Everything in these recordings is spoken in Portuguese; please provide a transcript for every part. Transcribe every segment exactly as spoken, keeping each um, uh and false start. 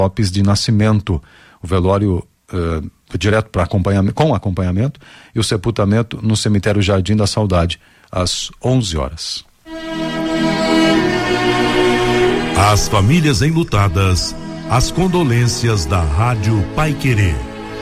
Lopes de Nascimento. O velório uh, direto para acompanhamento, com acompanhamento, e o sepultamento no cemitério Jardim da Saudade, às onze horas. Às famílias enlutadas, as condolências da Rádio Paiquerê.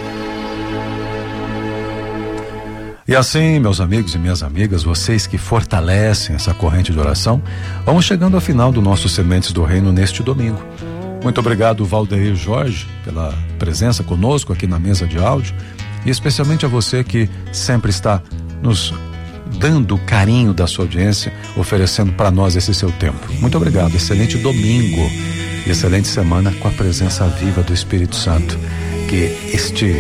E assim, meus amigos e minhas amigas, vocês que fortalecem essa corrente de oração, vamos chegando ao final do nosso Sementes do Reino neste domingo. Muito obrigado, Valdeir Jorge, pela presença conosco aqui na mesa de áudio, e especialmente a você que sempre está nos dando o carinho da sua audiência, oferecendo para nós esse seu tempo. Muito obrigado, excelente domingo e excelente semana com a presença viva do Espírito Santo. Que este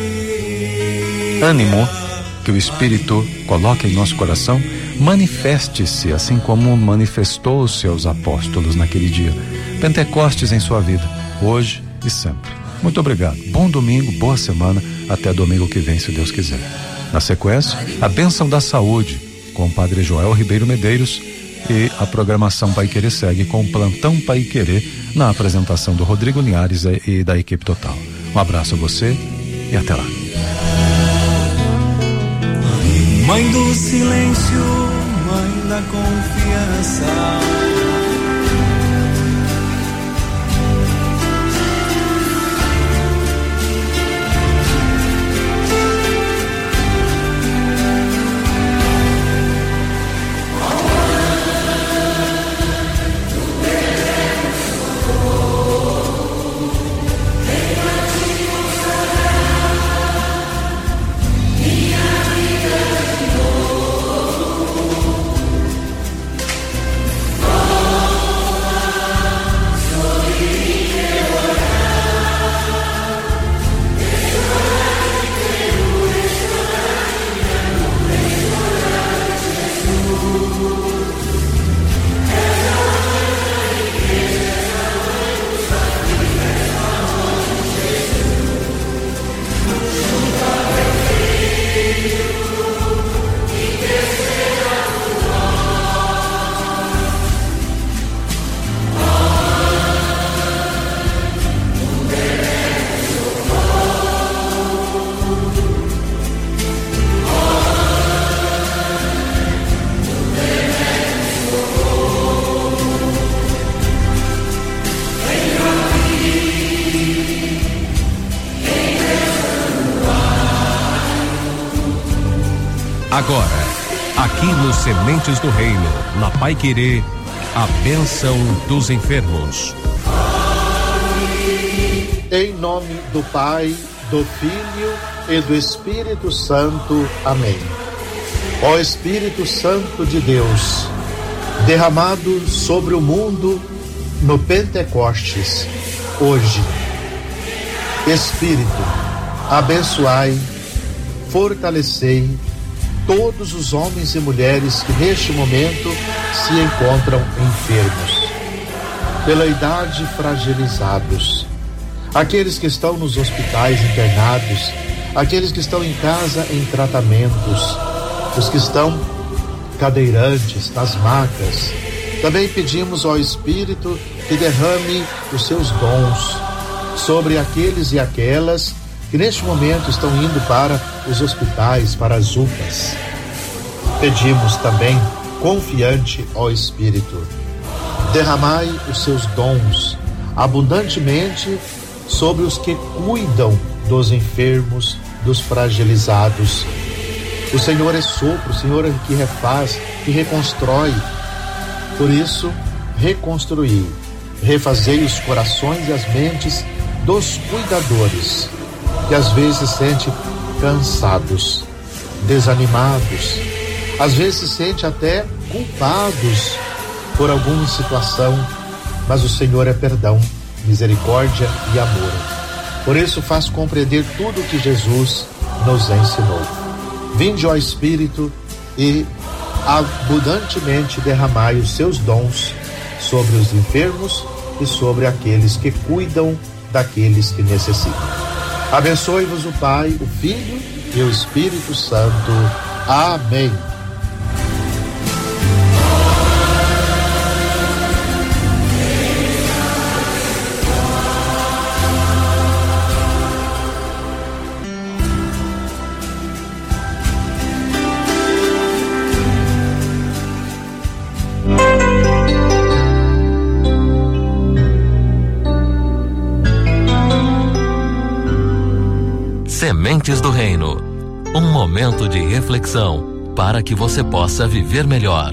ânimo que o Espírito coloca em nosso coração manifeste-se assim como manifestou os seus apóstolos naquele dia. Pentecostes em sua vida, hoje e sempre. Muito obrigado, bom domingo, boa semana, até domingo que vem, se Deus quiser. Na sequência, a bênção da saúde com o Padre Joel Ribeiro Medeiros, e a programação Paiquerê segue com o Plantão Paiquerê na apresentação do Rodrigo Linhares e da equipe total. Um abraço a você e até lá. Mãe do silêncio, mãe da confiança. Agora, aqui nos Sementes do Reino, na Paiquerê, a bênção dos enfermos. Em nome do Pai, do Filho e do Espírito Santo. Amém. Ó Espírito Santo de Deus, derramado sobre o mundo no Pentecostes, hoje, Espírito, abençoai, fortalecei todos os homens e mulheres que neste momento se encontram enfermos, pela idade fragilizados, aqueles que estão nos hospitais internados, aqueles que estão em casa em tratamentos, os que estão cadeirantes, nas macas. Também pedimos ao Espírito que derrame os seus dons sobre aqueles e aquelas que neste momento estão indo para os hospitais, para as U P As. Pedimos também, confiante ao Espírito, derramai os seus dons abundantemente sobre os que cuidam dos enfermos, dos fragilizados. O Senhor é sopro, o Senhor é que refaz, que reconstrói. Por isso, reconstruí, refazei os corações e as mentes dos cuidadores, que às vezes se sentem cansados, desanimados, às vezes se sentem até culpados por alguma situação, mas o Senhor é perdão, misericórdia e amor. Por isso faz compreender tudo o que Jesus nos ensinou. Vinde, ó Espírito, e abundantemente derramai os seus dons sobre os enfermos e sobre aqueles que cuidam daqueles que necessitam. Abençoe-vos o Pai, o Filho e o Espírito Santo. Amém. Sementes do Reino. Um momento de reflexão para que você possa viver melhor.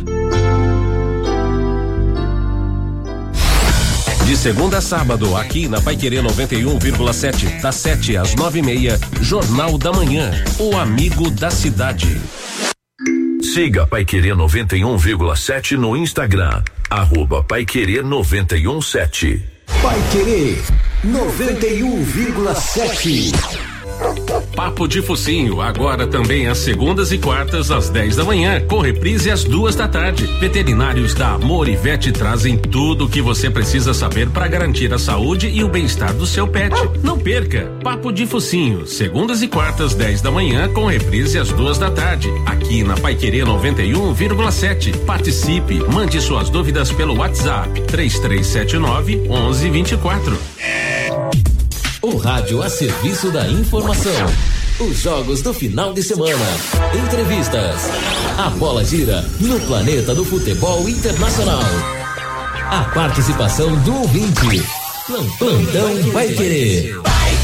De segunda a sábado, aqui na Paiquerê noventa e um vírgula sete, das sete às nove e meia, Jornal da Manhã, o amigo da cidade. Siga Paiquerê noventa e um vírgula sete no Instagram, arroba Paiquerê noventa e um sete. Paiquerê noventa e um vírgula sete. Papo de Focinho, agora também às segundas e quartas às dez da manhã, com reprise às duas da tarde. Veterinários da Amor e Vet trazem tudo o que você precisa saber para garantir a saúde e o bem-estar do seu pet. Não perca, Papo de Focinho, segundas e quartas dez da manhã, com reprise às duas da tarde, aqui na Paiquerê noventa e um vírgula sete. Participe, mande suas dúvidas pelo WhatsApp três três sete nove, onze vinte e quatro. O rádio a serviço da informação. Os jogos do final de semana. Entrevistas. A bola gira no planeta do futebol internacional. A participação do ouvinte. Plantão Paiquerê.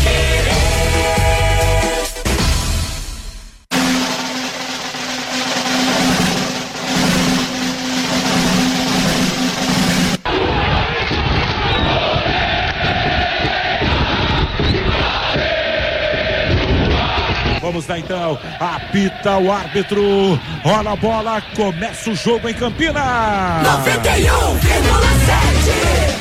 Vamos lá então, apita o árbitro, rola a bola, começa o jogo em Campinas. noventa e um vírgula sete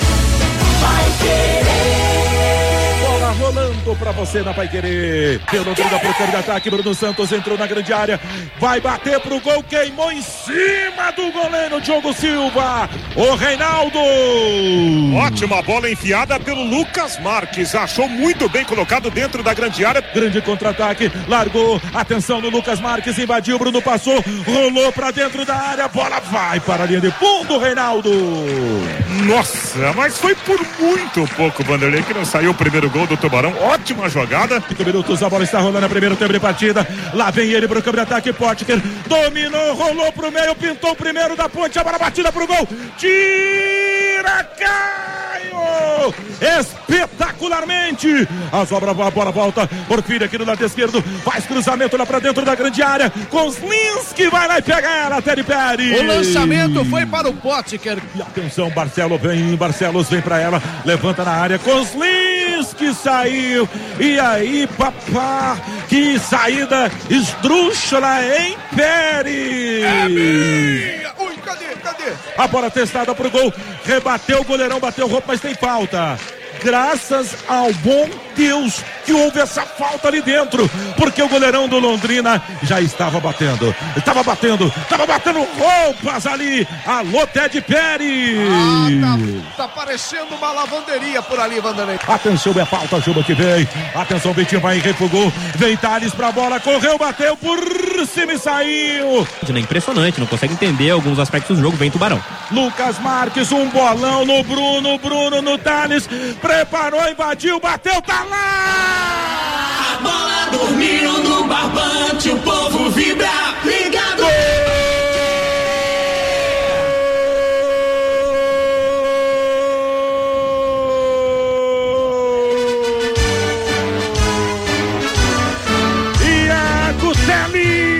Paiquerê. Bola rolando pra você na Paiquerê. Deu Londrina pro campo de ataque, Bruno Santos entrou na grande área, vai bater pro gol, queimou em cima do goleiro Diogo Silva, o Reinaldo. Ótima bola enfiada pelo Lucas Marques, achou muito bem colocado dentro da grande área. Grande contra-ataque, largou, atenção no Lucas Marques, invadiu, Bruno passou, rolou pra dentro da área, bola vai para a linha de fundo, Reinaldo. Nossa, mas foi por muito pouco, Vanderlei, que não saiu o primeiro gol do Tubarão. Ótima jogada. cinco minutos, a bola está rolando, a primeiro tempo de partida. Lá vem ele pro campo de ataque, Potker dominou, rolou pro meio, pintou o primeiro da ponte, a bola batida pro gol. Tira, Caio! Espetacularmente! As obras, a bola volta, Porfírio aqui no lado esquerdo, faz cruzamento lá pra dentro da grande área, Kozlinski vai lá e pega ela, até de Pérez. O lançamento foi para o Potker. E atenção, Barcelos vem, Barcelos vem pra ela, levanta na área, Kozlinski saiu, e aí, papá, que saída esdrúxula em Pérez. É minha! Ui, cadê, cadê? A bola testada pro gol, rebateu o goleirão, bateu o roupa, mas tem falta. Graças ao bom Deus que houve essa falta ali dentro, porque o goleirão do Londrina já estava batendo, estava batendo, estava batendo roupas ali. Alô, Ted Pérez. Ah, tá, tá parecendo uma lavanderia por ali, Vanderlei. Atenção, é falta, chuva que vem. Atenção, Vitinho vai e refugou. Vem Thales pra bola, correu, bateu por cima e saiu. É impressionante, não consegue entender alguns aspectos do jogo, vem Tubarão. Lucas Marques, um bolão no Bruno, Bruno no Thales, preparou, invadiu, bateu, tá lá! A bola dormiu no barbante, o povo vibra, ligado! Iago Teles!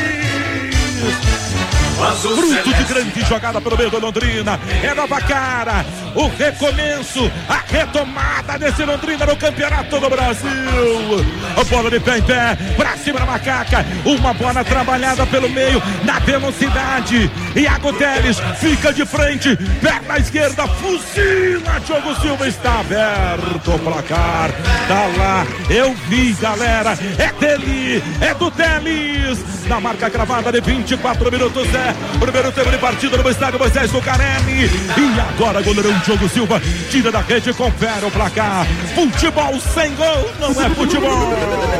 Fruto de grande jogada pelo meio do Londrina, é nova cara, o recomeço, a retomada desse Londrina no Campeonato do Brasil. A bola de pé em pé, pra cima da macaca, uma bola trabalhada pelo meio, na velocidade. Iago Teles fica de frente, perna esquerda, fuzila, Diogo Silva, está aberto o placar, tá lá, eu vi, galera, é dele, é do Teles, na marca cravada de vinte e quatro minutos, é primeiro tempo de partida no estádio Moisés Lucarelli. E agora goleirão Diogo Silva tira da rede e confere o placar. Futebol sem gol não é futebol.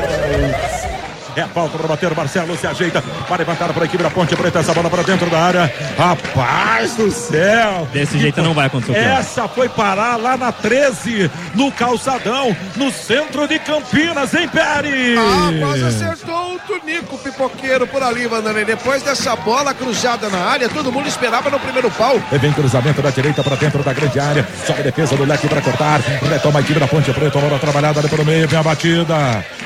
É falta para bater, o Marcelo se ajeita para levantar para a equipe da Ponte Preta, essa bola para dentro da área. Rapaz do céu! Desse jeito não vai acontecer. Essa foi parar lá na treze, no calçadão, no centro de Campinas, hein, Pérez? Ah, quase acertou o Tunico pipoqueiro por ali, Vanderlei. Depois dessa bola cruzada na área, todo mundo esperava no primeiro pau. E vem cruzamento da direita para dentro da grande área, sobe a defesa do leque para cortar, retoma a equipe da Ponte Preta, bola trabalhada ali pelo meio, vem a batida.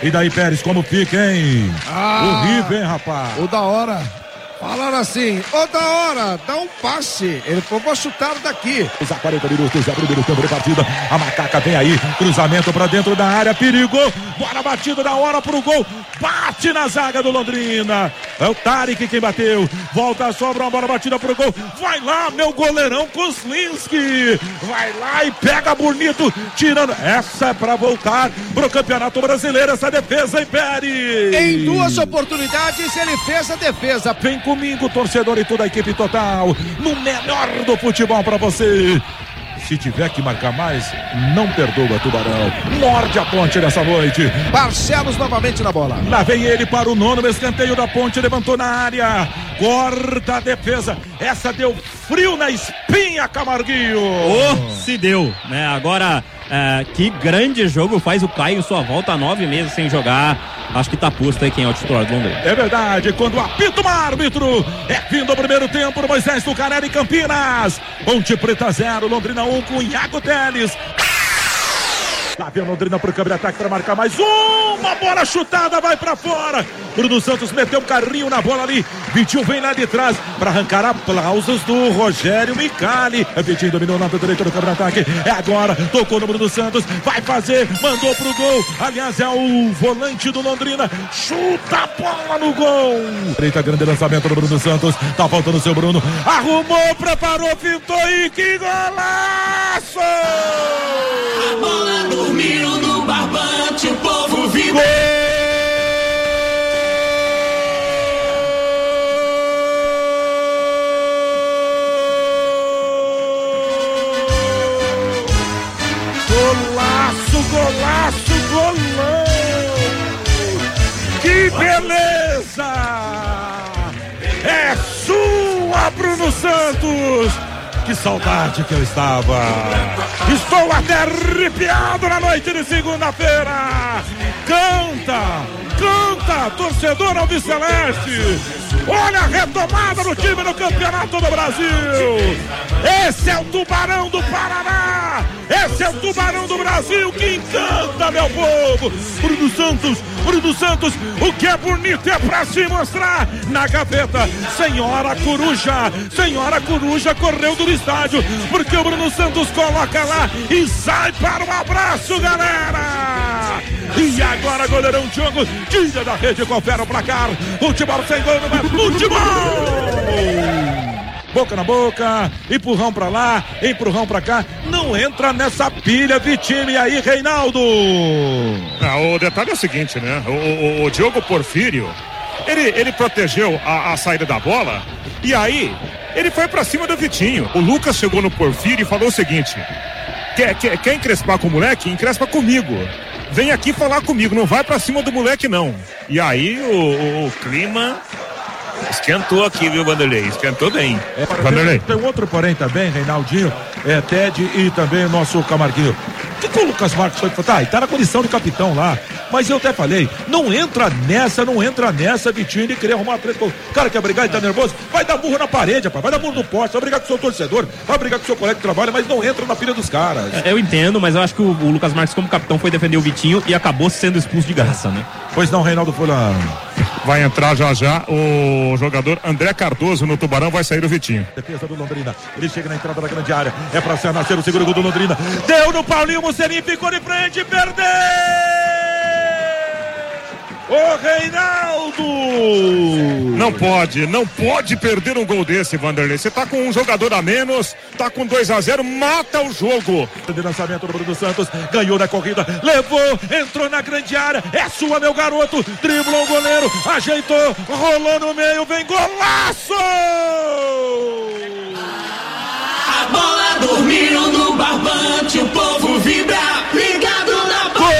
E daí, Pérez, como fica, hein? Ah, horrível, hein, rapaz? O da hora. Falaram assim, ô da hora, dá um passe. Ele falou, vou chutar daqui. Os quarenta minutos, é o primeiro tempo de partida. A macaca vem aí, cruzamento pra dentro da área, perigou. Bola batida na hora pro gol. Bate na zaga do Londrina. É o Tarek quem bateu. Volta a sobra, uma bola batida pro gol. Vai lá, meu goleirão Kozlinski. Vai lá e pega bonito, tirando. Essa é pra voltar pro Campeonato Brasileiro, essa defesa, hein, Pérez? Em duas oportunidades ele fez a defesa. Vem comigo, torcedor e toda a equipe total, no melhor do futebol pra você. Se tiver que marcar mais, não perdoa, Tubarão. Morde a Ponte nessa noite. Barcelos novamente na bola. Lá vem ele para o nono escanteio da Ponte, levantou na área. Corta a defesa. Essa deu frio na espinha, Camarguinho. Oh, se deu, né? Agora, é, que grande jogo faz o Caio, sua volta há nove meses sem jogar. Acho que tá posto aí quem é o titular do Londrina. É verdade, quando apita o árbitro, é fim do primeiro tempo no Moisés do Canela em Campinas. Ponte Preta zero, Londrina um com Iago Teles. Lá vem o Londrina pro câmbio de ataque para marcar mais uma bola chutada, vai para fora. Bruno Santos meteu um carrinho na bola ali. Vitinho vem lá de trás para arrancar aplausos do Rogério Micali. Vitinho dominou na direita do câmbio de ataque. É agora, tocou no Bruno Santos, vai fazer, mandou pro gol. Aliás, é o volante do Londrina. Chuta a bola no gol. Direita, grande lançamento do Bruno Santos. Tá faltando o seu Bruno. Arrumou, preparou, fintou e que golaço! A bola dormiu no barbante, o povo vibra. Golaço, golaço, golão! Que beleza! É sua, Bruno Santos! Que saudade que eu estava! Estou até arrepiado na noite de segunda-feira! Canta! Canta, torcedor alviceleste! Olha a retomada do time no Campeonato do Brasil! Esse é o Tubarão do Paraná! Esse é o Tubarão do Brasil que encanta, meu povo! Bruno Santos, Bruno Santos, o que é bonito é pra se mostrar na gaveta. Senhora Coruja, Senhora Coruja correu do estádio, porque o Bruno Santos coloca lá e sai para o abraço, galera! E agora, goleirão Diogo, tira da rede, confere o placar. Futebol sem gol, não é futebol! Boca na boca, empurrão pra lá, empurrão pra cá. Não entra nessa pilha, Vitinho. E aí, Reinaldo? Ah, o detalhe é o seguinte, né? O, o, o Diogo Porfírio, ele, ele protegeu a, a saída da bola. E aí, ele foi pra cima do Vitinho. O Lucas chegou no Porfírio e falou o seguinte: Quer, quer, quer encrespar com o moleque? Encrespa comigo. Vem aqui falar comigo, não vai pra cima do moleque, não. E aí, o, o, o clima esquentou aqui, viu, Vanderlei? Esquentou bem. É, Vanderlei. Tem, tem outro porém também, Reinaldinho, é, Ted e também o nosso Camarguinho. O que, que o Lucas Marques foi? Tá, tá na condição de capitão lá. Mas eu até falei, não entra nessa, não entra nessa, Vitinho, de querer arrumar três. O cara quer brigar e tá nervoso, vai dar burro na parede, rapaz, vai dar burro no poste, vai brigar com o seu torcedor, vai brigar com o seu colega de trabalho, mas não entra na pilha dos caras. É, eu entendo, mas eu acho que o, o Lucas Marques, como capitão, foi defender o Vitinho e acabou sendo expulso de graça, né? Pois não, Reinaldo Fulano. Vai entrar já já o jogador André Cardoso no Tubarão, vai sair o Vitinho. Defesa do Londrina, ele chega na entrada da grande área, é pra ser nascer o seguro gol do Londrina. Deu no Paulinho, Mocelinho ficou de frente, perdeu! Ô Reinaldo! Não pode, não pode perder um gol desse, Vanderlei. Você tá com um jogador a menos, tá com dois a zero, mata o jogo. De lançamento do Bruno Santos, ganhou na corrida, levou, entrou na grande área, é sua, meu garoto, driblou o goleiro, ajeitou, rolou no meio, vem golaço! A bola dormiu no barbante, o povo vibra, ligado na bola.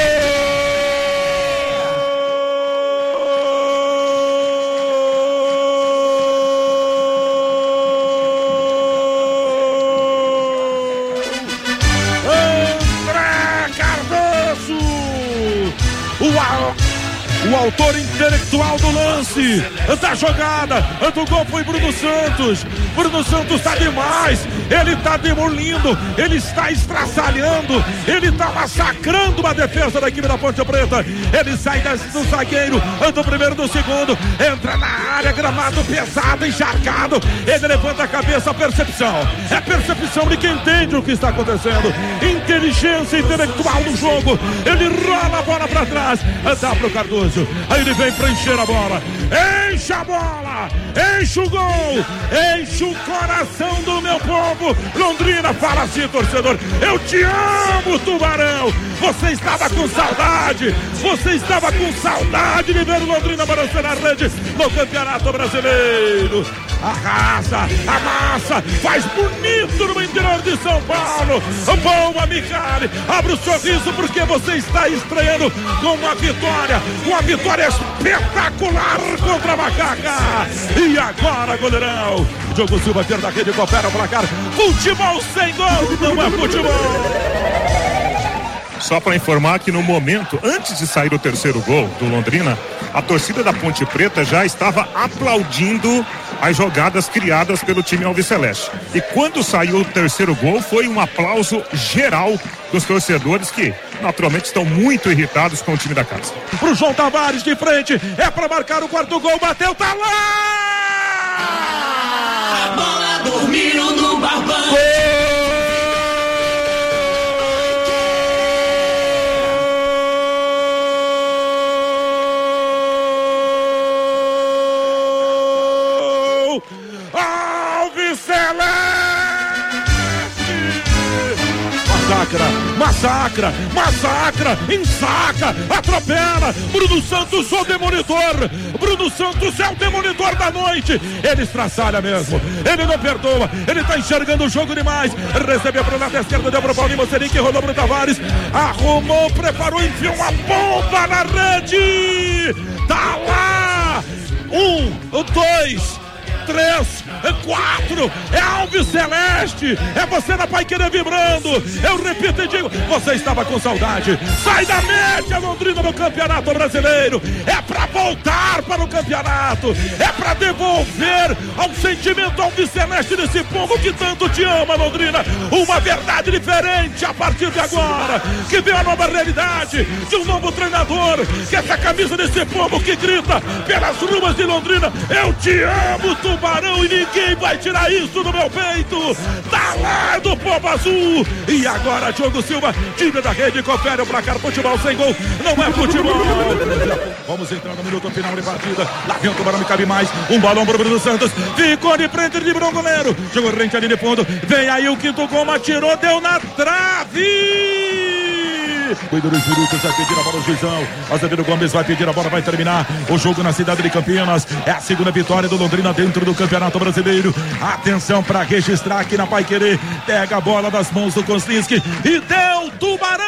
O autor intelectual do lance, da jogada, do gol foi Bruno Santos. Bruno Santos está demais, ele está demolindo, ele está estraçalhando, ele está massacrando uma defesa da equipe da Ponte Preta. Ele sai do zagueiro, do primeiro, do segundo, entra na área, gramado pesado, encharcado. Ele levanta a cabeça, a percepção, é percepção de quem entende o que está acontecendo. Inteligência intelectual no jogo. Ele rola a bola para trás, dá pro Cardoso, aí ele vem preencher a bola, enche a bola, enche o gol, enche o coração do meu povo. Londrina, fala assim, torcedor, eu te amo, Tubarão. Você estava com saudade, você estava com saudade de ver o Londrina balançando a rede no Campeonato Brasileiro. Arrasa, amassa, faz bonito no interior de São Paulo. Boa, Micali, abre o sorriso porque você está estreando com uma vitória, uma vitória espetacular contra a Macaca. E agora, goleirão, Diogo Silva, perda da rede, coopera o placar. Futebol sem gol, não é futebol. Só para informar que no momento, antes de sair o terceiro gol do Londrina, a torcida da Ponte Preta já estava aplaudindo as jogadas criadas pelo time alviceleste. E quando saiu o terceiro gol, foi um aplauso geral dos torcedores que naturalmente estão muito irritados com o time da casa. Pro João Tavares de frente, é para marcar o quarto gol, bateu, tá lá! A bola dormiu no Barbante. Gol! Massacra, massacra, ensaca, atropela. Bruno Santos, o demolidor. Bruno Santos é o demolidor da noite. Ele estraçalha mesmo, ele não perdoa. Ele tá enxergando o jogo demais. Recebeu pro lado esquerdo, deu pro Paulinho Mocerim, que rolou pro Tavares. Arrumou, preparou, enfiou uma bomba na rede. Tá lá. Um, dois, três, quatro, é Alves Celeste, é você na Paiquerê vibrando. Eu repito e digo, você estava com saudade, sai da média, Londrina, no Campeonato Brasileiro. É pra voltar para o campeonato, é pra devolver ao sentimento Alves Celeste desse povo que tanto te ama, Londrina, uma verdade diferente a partir de agora, que vem a nova realidade de um novo treinador, que essa camisa desse povo que grita pelas ruas de Londrina, eu te amo, Tubarão, e ninguém vai tirar isso do meu peito. Tá lá do povo azul. E agora Diogo Silva tira da rede, confere o placar. Futebol sem gol não é futebol. Vamos entrar no minuto final de partida. Lá vem o Tubarão, me cabe mais. Um balão pro Bruno Santos, ficou de frente de Bruno goleiro, jogou rente ali de fundo. Vem aí o quinto gol, atirou, deu na trave. Cuida dos minutos, vai pedir a bola o Juizão. Azevedo Gomes vai pedir a bola, vai terminar o jogo na cidade de Campinas. É a segunda vitória do Londrina dentro do Campeonato Brasileiro. Atenção para registrar aqui na Paiquerê. Pega a bola das mãos do Koslinski e deu Tubarão.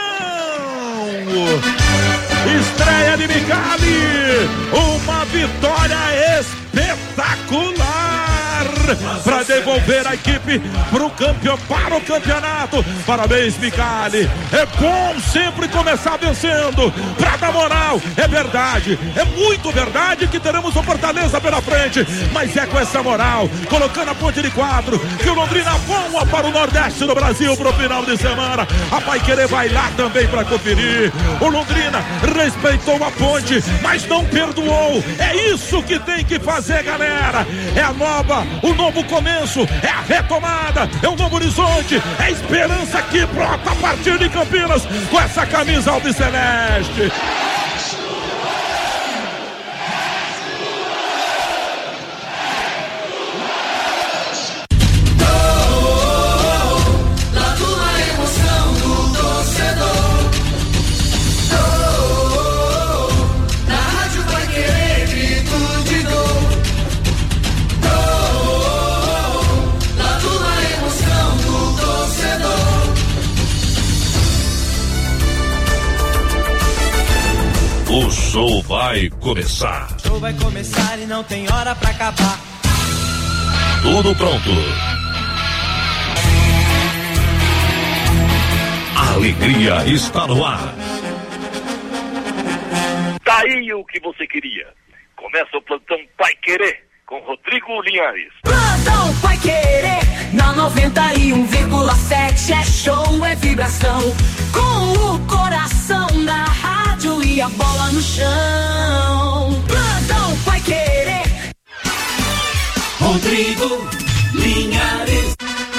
Estreia de Micali. Uma vitória espetacular para devolver a equipe pro campeão, para o campeonato. Parabéns, Micali. É bom sempre começar vencendo para dar moral. É verdade, é muito verdade que teremos o Fortaleza pela frente, mas é com essa moral, colocando a ponte de quatro, que o Londrina voa para o Nordeste do Brasil pro final de semana. A Paiquerê vai lá também para conferir. O Londrina respeitou a ponte, mas não perdoou. É isso que tem que fazer, galera. É a nova, o novo começo, é a retomada, é um novo horizonte, é a esperança que brota a partir de Campinas com essa camisa alviceleste. O show vai começar. O show vai começar e não tem hora pra acabar. Tudo pronto. A alegria está no ar. Tá aí tinha o que você queria. Começa o plantão Pai Querer com Rodrigo Linhares. Plantão Pai Querer na noventa e um vírgula sete é show, é vibração. Com o coração na rádio e a bola no chão. Plantão Pai Querer. Rodrigo Linhares.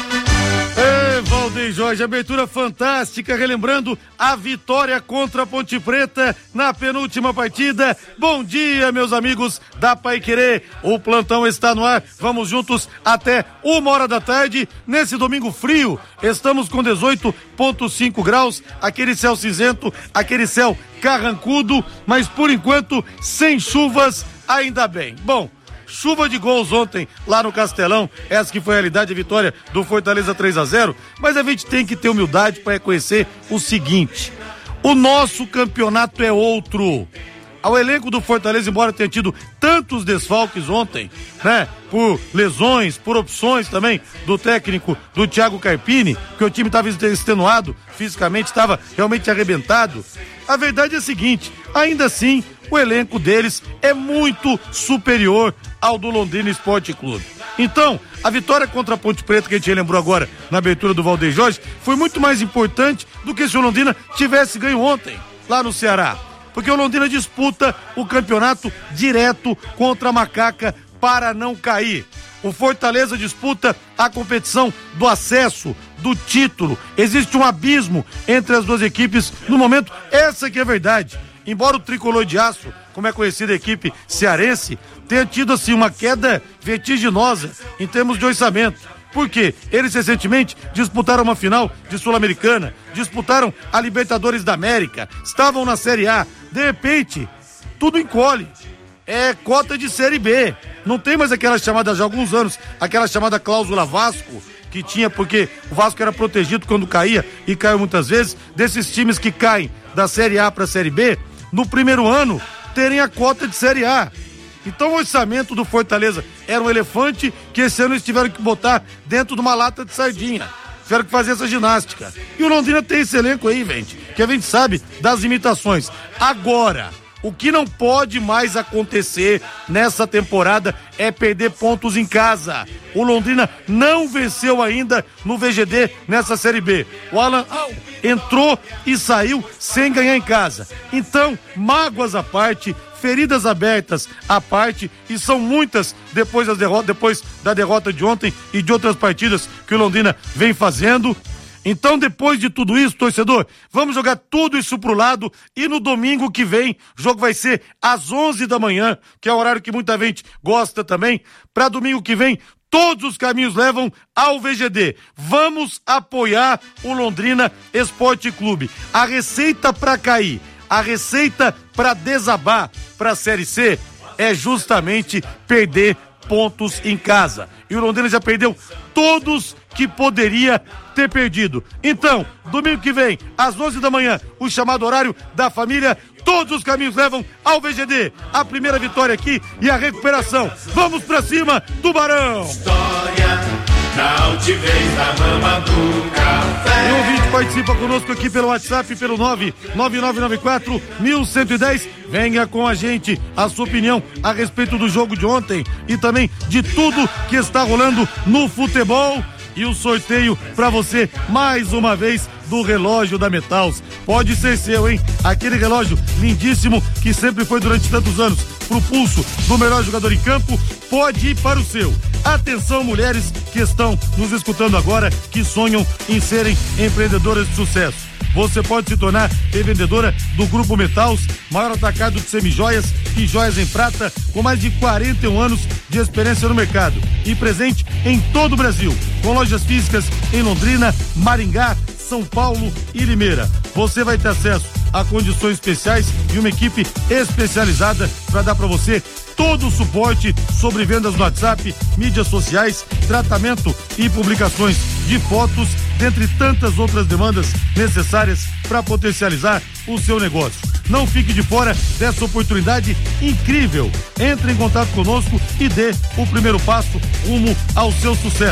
Ei, Valdeir Jorge, abertura fantástica, relembrando a vitória contra a Ponte Preta na penúltima partida. Bom dia, meus amigos da Paiquerê. O plantão está no ar. Vamos juntos até uma hora da tarde. Nesse domingo frio, estamos com dezoito vírgula cinco graus, aquele céu cinzento, aquele céu carrancudo, mas por enquanto sem chuvas, ainda bem. Bom, chuva de gols ontem lá no Castelão, essa que foi a realidade, a vitória do Fortaleza três a zero, mas a gente tem que ter humildade para reconhecer o seguinte: o nosso campeonato é outro. Ao elenco do Fortaleza, embora tenha tido tantos desfalques ontem, né, por lesões, por opções também do técnico do Thiago Carpini, que o time estava extenuado fisicamente, estava realmente arrebentado, a verdade é a seguinte: ainda assim, o elenco deles é muito superior ao do Londrina Esporte Clube. Então, a vitória contra a Ponte Preta, que a gente lembrou agora na abertura do Valdeir Jorge, foi muito mais importante do que se o Londrina tivesse ganho ontem, lá no Ceará. Porque o Londrina disputa o campeonato direto contra a Macaca para não cair. O Fortaleza disputa a competição do acesso, do título. Existe um abismo entre as duas equipes no momento, essa que é a verdade. Embora o Tricolor de Aço, como é conhecida a equipe cearense, tenha tido assim uma queda vertiginosa em termos de orçamento. Por quê? Eles recentemente disputaram uma final de Sul-Americana, disputaram a Libertadores da América, estavam na Série A. De repente, tudo encolhe. É cota de Série B. Não tem mais aquela chamada, já há alguns anos, aquela chamada cláusula Vasco, que tinha, porque o Vasco era protegido quando caía, e caiu muitas vezes, desses times que caem da Série A para a Série B, no primeiro ano, terem a cota de Série A. Então o orçamento do Fortaleza era um elefante que esse ano eles tiveram que botar dentro de uma lata de sardinha. Tiveram que fazer essa ginástica. E o Londrina tem esse elenco aí, gente, que a gente sabe das imitações. Agora, o que não pode mais acontecer nessa temporada é perder pontos em casa. O Londrina não venceu ainda no V G D nessa Série B. O Alan entrou e saiu sem ganhar em casa. Então, mágoas à parte, feridas abertas à parte, e são muitas depois, das derrotas, depois da derrota de ontem e de outras partidas que o Londrina vem fazendo. Então, depois de tudo isso, torcedor, vamos jogar tudo isso pro lado, e no domingo que vem, o jogo vai ser às onze da manhã, que é o horário que muita gente gosta também. Para domingo que vem, todos os caminhos levam ao V G D. Vamos apoiar o Londrina Esporte Clube. A receita para cair, a receita para desabar para a Série C é justamente perder pontos em casa. E o Londrina já perdeu todos que poderia ter perdido. Então, domingo que vem, às onze da manhã, o chamado horário da família, todos os caminhos levam ao V G D. A primeira vitória aqui e a recuperação. Vamos pra cima, Tubarão! História da altivez da mama do café. E o ouvinte participa conosco aqui pelo WhatsApp, pelo nove nove nove nove quatro um um um zero. Venha com a gente, a sua opinião a respeito do jogo de ontem e também de tudo que está rolando no futebol. E o sorteio pra você, mais uma vez, do relógio da Metals. Pode ser seu, hein? Aquele relógio lindíssimo que sempre foi durante tantos anos pro pulso do melhor jogador em campo, pode ir para o seu. Atenção, mulheres que estão nos escutando agora, que sonham em serem empreendedoras de sucesso. Você pode se tornar revendedora do Grupo Metals, maior atacado de semijoias e joias em prata, com mais de quarenta e um anos de experiência no mercado e presente em todo o Brasil, com lojas físicas em Londrina, Maringá, São Paulo e Limeira. Você vai ter acesso a condições especiais e uma equipe especializada para dar para você todo o suporte sobre vendas no WhatsApp, mídias sociais, tratamento e publicações de fotos, dentre tantas outras demandas necessárias para potencializar o seu negócio. Não fique de fora dessa oportunidade incrível. Entre em contato conosco e dê o primeiro passo rumo ao seu sucesso.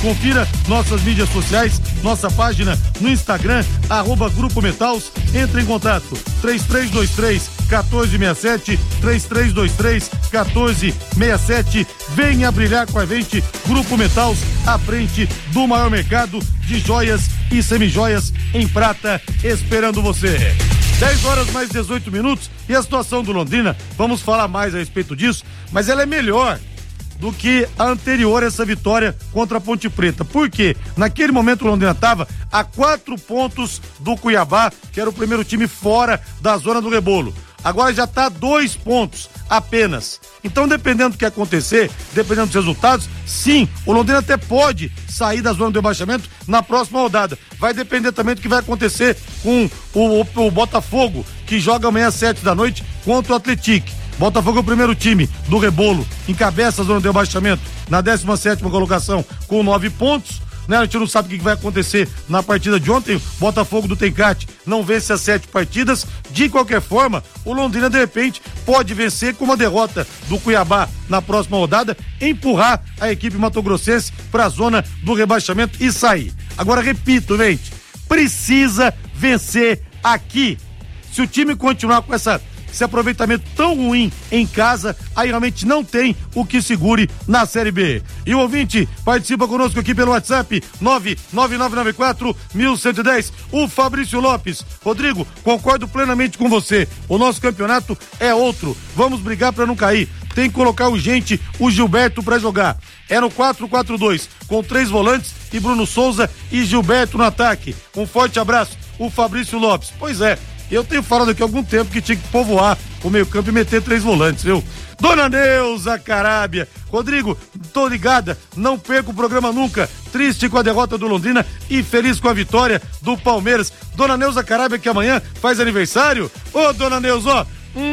Confira nossas mídias sociais, nossa página no Instagram, arroba Grupo Metals. Entre em contato, três três dois três, um quatro seis sete, três três dois três, um quatro seis sete. Venha brilhar com a gente, Grupo Metals, à frente do maior mercado de joias e semijoias em prata, esperando você. dez horas mais dezoito minutos e a situação do Londrina, vamos falar mais a respeito disso, mas ela é melhor do que a anterior, essa vitória contra a Ponte Preta. Por quê? Naquele momento o Londrina estava a quatro pontos do Cuiabá, que era o primeiro time fora da zona do rebolo. Agora já está a dois pontos apenas. Então, dependendo do que acontecer, dependendo dos resultados, sim, o Londrina até pode sair da zona do rebaixamento na próxima rodada. Vai depender também do que vai acontecer com o, o, o Botafogo, que joga amanhã às sete da noite contra o Atlético. Botafogo é o primeiro time do rebolo, encabeça a zona de rebaixamento na décima sétima colocação com nove pontos, né? A gente não sabe o que vai acontecer na partida de ontem. Botafogo do Tencate não vence as sete partidas. De qualquer forma, o Londrina de repente pode vencer com uma derrota do Cuiabá na próxima rodada, empurrar a equipe matogrossense para a zona do rebaixamento e sair. Agora repito, gente, precisa vencer aqui. Se o time continuar com essa esse aproveitamento tão ruim em casa, aí realmente não tem o que segure na Série B. E o ouvinte participa conosco aqui pelo WhatsApp nove nove nove nove quatro um um um zero. O Fabrício Lopes. Rodrigo, concordo plenamente com você. O nosso campeonato é outro. Vamos brigar para não cair. Tem que colocar urgente o Gilberto para jogar. É no quatro quatro dois, com três volantes e Bruno Souza e Gilberto no ataque. Um forte abraço, o Fabrício Lopes. Pois é, eu tenho falado aqui há algum tempo que tinha que povoar o meio campo e meter três volantes, viu? Dona Neuza Carábia. Rodrigo, tô ligada, não perco o programa nunca. Triste com a derrota do Londrina e feliz com a vitória do Palmeiras. Dona Neuza Carábia, que amanhã faz aniversário. Ô, Dona Neuza, ó,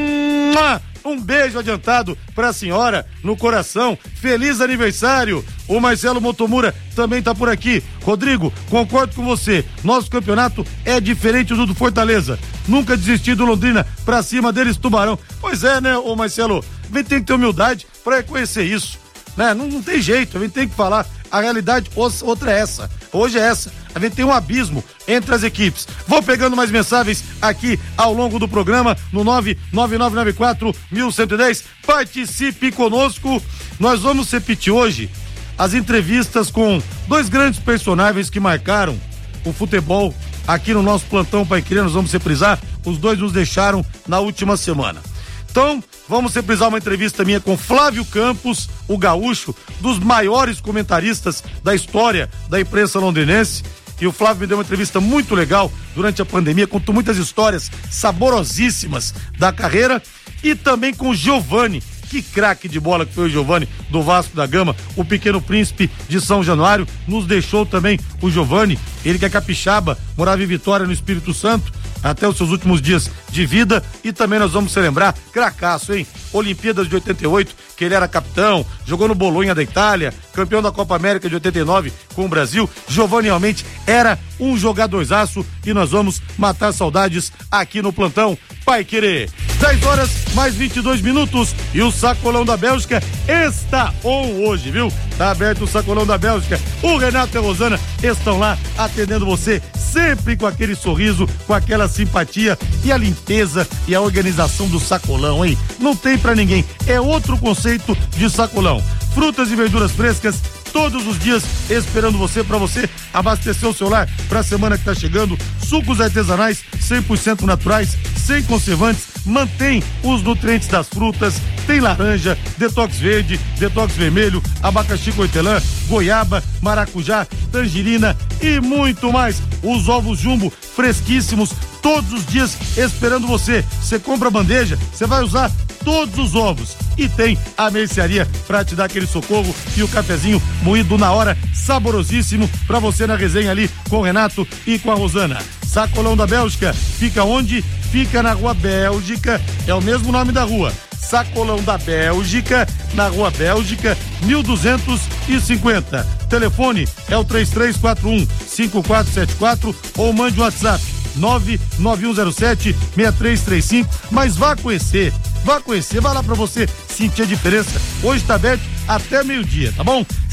um beijo adiantado pra senhora no coração. Feliz aniversário. O Marcelo Motomura também tá por aqui. Rodrigo, concordo com você. Nosso campeonato é diferente do do Fortaleza. Nunca desisti do Londrina, pra cima deles Tubarão. Pois é, né, ô Marcelo? A gente tem que ter humildade pra reconhecer isso, né? Não, não tem jeito, a gente tem que falar. A realidade outra é essa. Hoje é essa. A gente tem um abismo entre as equipes. Vou pegando mais mensagens aqui ao longo do programa no nove nove nove nove quatro um um um zero. Participe conosco. Nós vamos repetir hoje as entrevistas com dois grandes personagens que marcaram o futebol aqui no nosso plantão Pai Querer. Nós vamos reprisar. Os dois nos deixaram na última semana. Então, vamos reprisar uma entrevista minha com Flávio Campos, o gaúcho, dos maiores comentaristas da história da imprensa londrinense. E o Flávio me deu uma entrevista muito legal durante a pandemia, contou muitas histórias saborosíssimas da carreira. E também com o Giovani, que craque de bola que foi o Giovani do Vasco da Gama, o pequeno príncipe de São Januário. Nos deixou também o Giovani, ele que é capixaba, morava em Vitória no Espírito Santo até os seus últimos dias de vida. E também nós vamos celebrar, cracaço, hein? Olimpíadas de oitenta e oito, que ele era capitão, jogou no Bolonha da Itália, campeão da Copa América de oitenta e nove com o Brasil. Giovani realmente era um jogadorzaço e nós vamos matar saudades aqui no plantão Pai Querer. dez horas mais vinte e dois minutos e o Sacolão da Bélgica está on hoje, viu? Tá aberto o Sacolão da Bélgica. O Renato e a Rosana estão lá atendendo você, sempre com aquele sorriso, com aquela simpatia e a limpeza e a organização do sacolão, hein? Não tem pra ninguém. É outro conceito de sacolão. Frutas e verduras frescas todos os dias esperando você, para você abastecer o seu lar para a semana que tá chegando. Sucos artesanais cem por cento naturais, sem conservantes, mantém os nutrientes das frutas. Tem laranja, detox verde, detox vermelho, abacaxi com hortelã, goiaba, maracujá, tangerina e muito mais. Os ovos jumbo fresquíssimos todos os dias esperando você. Você compra a bandeja, você vai usar todos os ovos. E tem a mercearia para te dar aquele socorro e o cafezinho moído na hora, saborosíssimo para você na resenha ali com o Renato e com a Rosana. Sacolão da Bélgica, fica onde? Fica na Rua Bélgica, é o mesmo nome da rua. Sacolão da Bélgica, na Rua Bélgica, mil duzentos e cinquenta. Telefone é o três três quatro um, cinco quatro sete quatro ou mande um WhatsApp nove nove um zero sete, seis três três cinco. Mas vá conhecer, vá conhecer, vá lá pra você sentir a diferença. Hoje tá aberto até meio-dia, tá bom?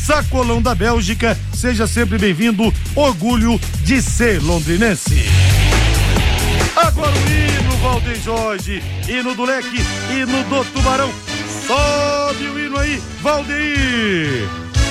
sacolão da Bélgica. Seja sempre bem-vindo, orgulho de ser londrinense. Agora o hino, Valdeir Jorge, hino do Leque, hino do Tubarão. Sobe o hino aí, Valdeir.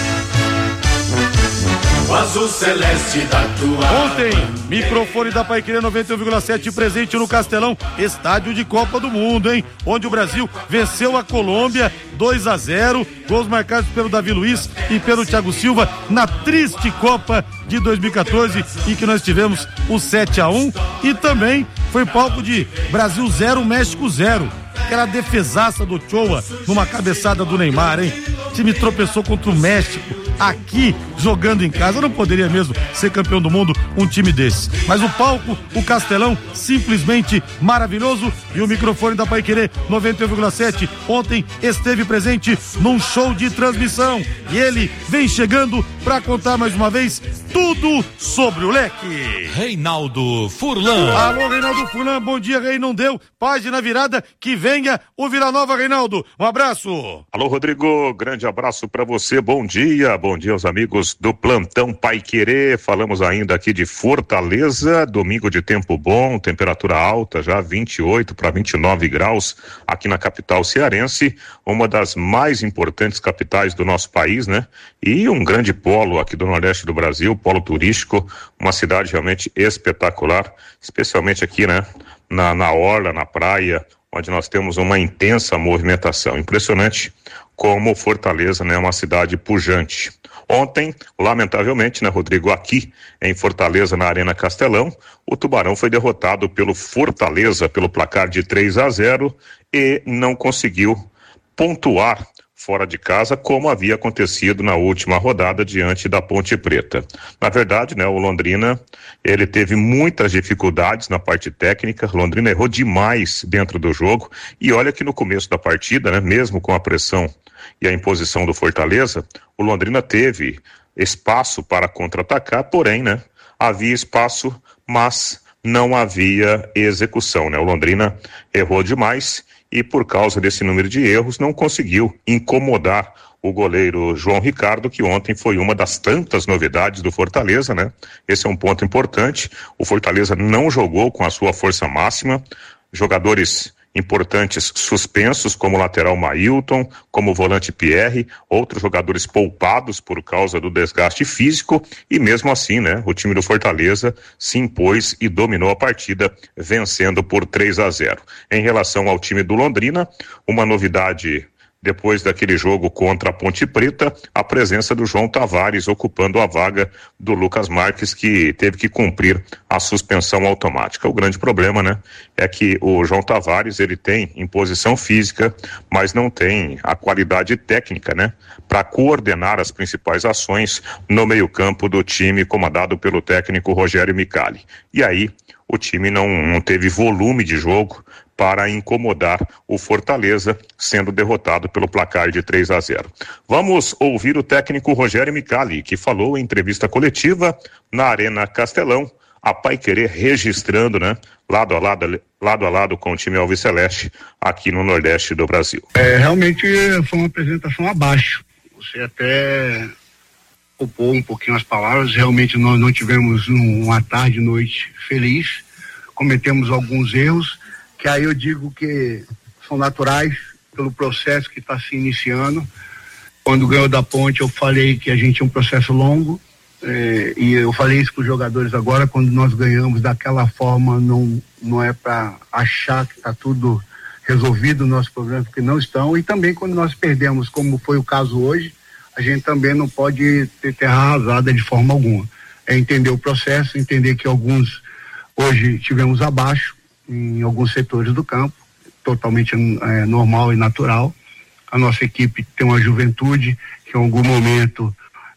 O azul celeste da tua. Ontem, microfone da Paiquerê noventa e um vírgula sete presente no Castelão, estádio de Copa do Mundo, hein? Onde o Brasil venceu a Colômbia dois a zero, gols marcados pelo Davi Luiz e pelo Thiago Silva na triste Copa de dois mil e quatorze, e que nós tivemos o sete a um, e também foi palco de Brasil zero, México zero. Aquela defesaça do Choa numa cabeçada do Neymar, hein? O time tropeçou contra o México aqui, jogando em casa. Não poderia mesmo ser campeão do mundo um time desse. Mas o palco, o Castelão, simplesmente maravilhoso. E o microfone da Paiquerê noventa e um vírgula sete ontem esteve presente num show de transmissão. E ele vem chegando para contar mais uma vez tudo sobre o Leque. Reinaldo Furlan. Alô, Reinaldo Furlan, bom dia, Rei, não deu. Página virada, que venha o Vila Nova, Reinaldo. Um abraço. Alô, Rodrigo, grande abraço para você, bom dia, bom dia aos amigos do Plantão Paiquerê. Falamos ainda aqui de Fortaleza, domingo de tempo bom, temperatura alta, já vinte e oito para vinte e nove graus aqui na capital cearense, uma das mais importantes capitais do nosso país, né? E um grande polo aqui do Nordeste do Brasil, polo turístico, uma cidade realmente espetacular, especialmente aqui, né? Na, na orla, na praia, onde nós temos uma intensa movimentação. Impressionante como Fortaleza, né, é uma cidade pujante. Ontem, lamentavelmente, né, Rodrigo, aqui em Fortaleza, na Arena Castelão, o Tubarão foi derrotado pelo Fortaleza pelo placar de três a zero e não conseguiu pontuar fora de casa, como havia acontecido na última rodada diante da Ponte Preta. Na verdade, né, o Londrina, ele teve muitas dificuldades na parte técnica. Londrina errou demais dentro do jogo, e olha que no começo da partida, né, mesmo com a pressão e a imposição do Fortaleza, o Londrina teve espaço para contra-atacar, porém, né, havia espaço, mas não havia execução, né? O Londrina errou demais e, por causa desse número de erros, não conseguiu incomodar o goleiro João Ricardo, que ontem foi uma das tantas novidades do Fortaleza, né? Esse é um ponto importante. O Fortaleza não jogou com a sua força máxima, jogadores importantes suspensos, como o lateral Mailton, como o volante Pierre, outros jogadores poupados por causa do desgaste físico, e mesmo assim, né, o time do Fortaleza se impôs e dominou a partida, vencendo por três a zero. Em relação ao time do Londrina, uma novidade depois daquele jogo contra a Ponte Preta, a presença do João Tavares ocupando a vaga do Lucas Marques, que teve que cumprir a suspensão automática. O grande problema, né, é que o João Tavares, ele tem imposição física, mas não tem a qualidade técnica, né, para coordenar as principais ações no meio-campo do time comandado pelo técnico Rogério Micali. E aí, o time não, não teve volume de jogo para incomodar o Fortaleza, sendo derrotado pelo placar de três a zero. Vamos ouvir o técnico Rogério Micali, que falou em entrevista coletiva na Arena Castelão, a Paiquerê registrando, né, lado a lado, lado a lado com o time alviceleste aqui no Nordeste do Brasil. É, realmente foi uma apresentação abaixo. Você até poupou um pouquinho as palavras. Realmente nós não tivemos um, uma tarde e noite feliz, cometemos alguns erros, que aí eu digo que são naturais pelo processo que está se iniciando. Quando ganhou da Ponte, eu falei que a gente tinha um processo longo, eh, e eu falei isso para os jogadores agora. Quando nós ganhamos daquela forma, não, não é para achar que está tudo resolvido, nossos problemas, porque não estão. E também quando nós perdemos, como foi o caso hoje, a gente também não pode ter terra arrasada de forma alguma. É entender o processo, entender que alguns hoje tivemos abaixo em alguns setores do campo, totalmente é, normal e natural. A nossa equipe tem uma juventude que em algum momento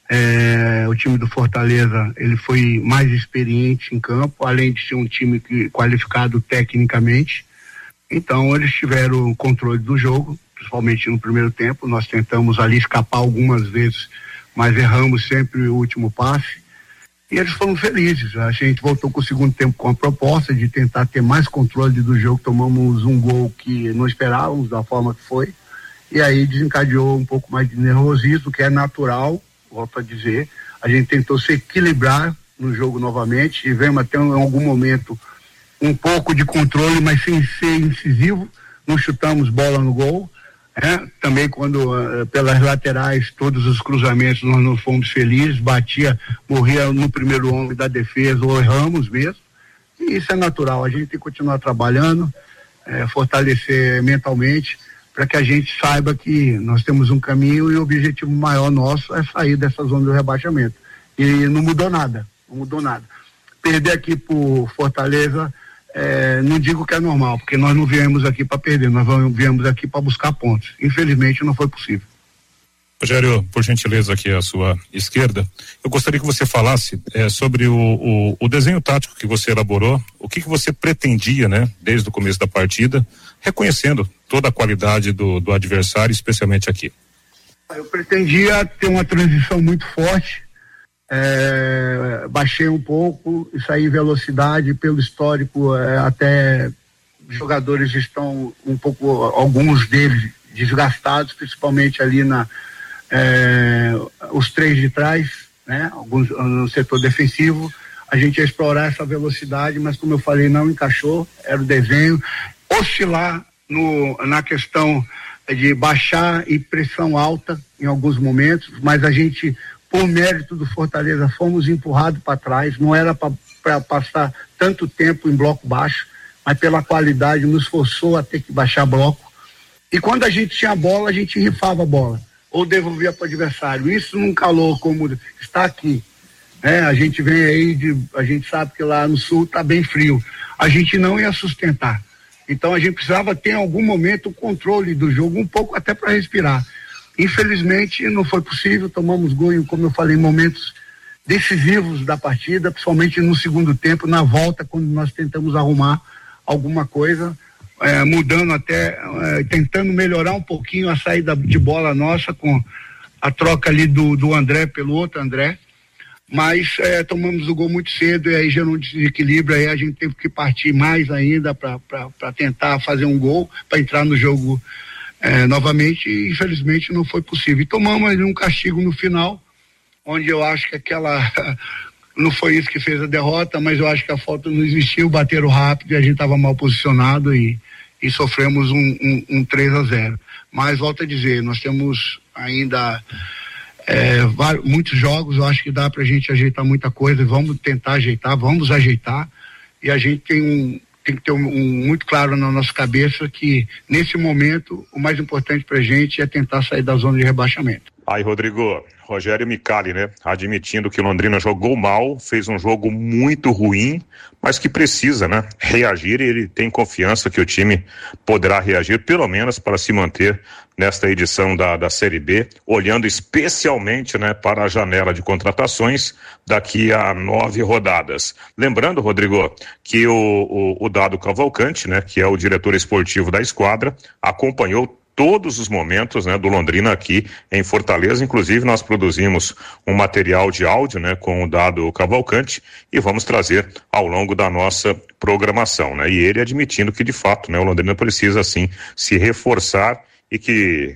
é, o time do Fortaleza, ele foi mais experiente em campo, além de ser um time que, qualificado tecnicamente. Então eles tiveram o controle do jogo, principalmente no primeiro tempo. Nós tentamos ali escapar algumas vezes, mas erramos sempre o último passe. E eles foram felizes. A gente voltou com o segundo tempo com a proposta de tentar ter mais controle do jogo. Tomamos um gol que não esperávamos da forma que foi. E aí desencadeou um pouco mais de nervosismo, que é natural. volto a dizer, a gente tentou se equilibrar no jogo novamente, tivemos até em algum momento um pouco de controle, mas sem ser incisivo, não chutamos bola no gol, né? Também quando uh, pelas laterais, todos os cruzamentos nós não fomos felizes, batia, morria no primeiro homem da defesa ou erramos mesmo, e isso é natural, a gente tem que continuar trabalhando, é, fortalecer mentalmente, para que a gente saiba que nós temos um caminho e o objetivo maior nosso é sair dessa zona do rebaixamento. E não mudou nada, não mudou nada. Perder aqui por Fortaleza, é, não digo que é normal, porque nós não viemos aqui para perder, nós viemos aqui para buscar pontos. Infelizmente não foi possível. Rogério, por gentileza aqui à sua esquerda, eu gostaria que você falasse é, sobre o, o, o desenho tático que você elaborou, o que, que você pretendia, né, desde o começo da partida, reconhecendo toda a qualidade do, do adversário, especialmente aqui. Eu pretendia ter uma transição muito forte, é, baixei um pouco e saí em velocidade, pelo histórico, é, até jogadores estão um pouco, alguns deles desgastados, principalmente ali na É, os três de trás, né? Alguns no setor defensivo, a gente ia explorar essa velocidade, mas como eu falei, não encaixou, era o desenho, oscilar no, na questão de baixar e pressão alta em alguns momentos, mas a gente, por mérito do Fortaleza, fomos empurrados para trás, não era para passar tanto tempo em bloco baixo, mas pela qualidade nos forçou a ter que baixar bloco, e quando a gente tinha a bola, a gente rifava a bola ou devolvia para o adversário. Isso não calou como está aqui, né? A gente vem aí, de, a gente sabe que lá no sul está bem frio, a gente não ia sustentar, então a gente precisava ter em algum momento o controle do jogo, um pouco até para respirar. Infelizmente não foi possível, tomamos gol, como eu falei, em momentos decisivos da partida, principalmente no segundo tempo, na volta, quando nós tentamos arrumar alguma coisa, É, mudando até, é, tentando melhorar um pouquinho a saída de bola nossa com a troca ali do, do André pelo outro André, mas é, tomamos o gol muito cedo e aí gerou um desequilíbrio, aí a gente teve que partir mais ainda para tentar fazer um gol, para entrar no jogo é, novamente, e infelizmente não foi possível. E tomamos ali um castigo no final, onde eu acho que aquela não foi isso que fez a derrota, mas eu acho que a falta não existiu, bateram rápido e a gente estava mal posicionado e e sofremos um, um, um três a zero. Mas volto a dizer, nós temos ainda é, vários, muitos jogos, eu acho que dá pra gente ajeitar muita coisa, vamos tentar ajeitar, vamos ajeitar, e a gente tem um tem que ter um, um muito claro na nossa cabeça que nesse momento o mais importante pra gente é tentar sair da zona de rebaixamento. Aí, Rodrigo, Rogério Micali, né? Admitindo que Londrina jogou mal, fez um jogo muito ruim, mas que precisa, né? Reagir, e ele tem confiança que o time poderá reagir, pelo menos para se manter nesta edição da, da Série B, olhando especialmente, né, para a janela de contratações daqui a nove rodadas. Lembrando, Rodrigo, que o, o, o Dado Cavalcante, né, que é o diretor esportivo da esquadra, acompanhou todos os momentos, né, do Londrina aqui em Fortaleza. Inclusive nós produzimos um material de áudio, né, com o Dado Cavalcante, e vamos trazer ao longo da nossa programação, né, e ele admitindo que de fato, né, o Londrina precisa assim se reforçar e que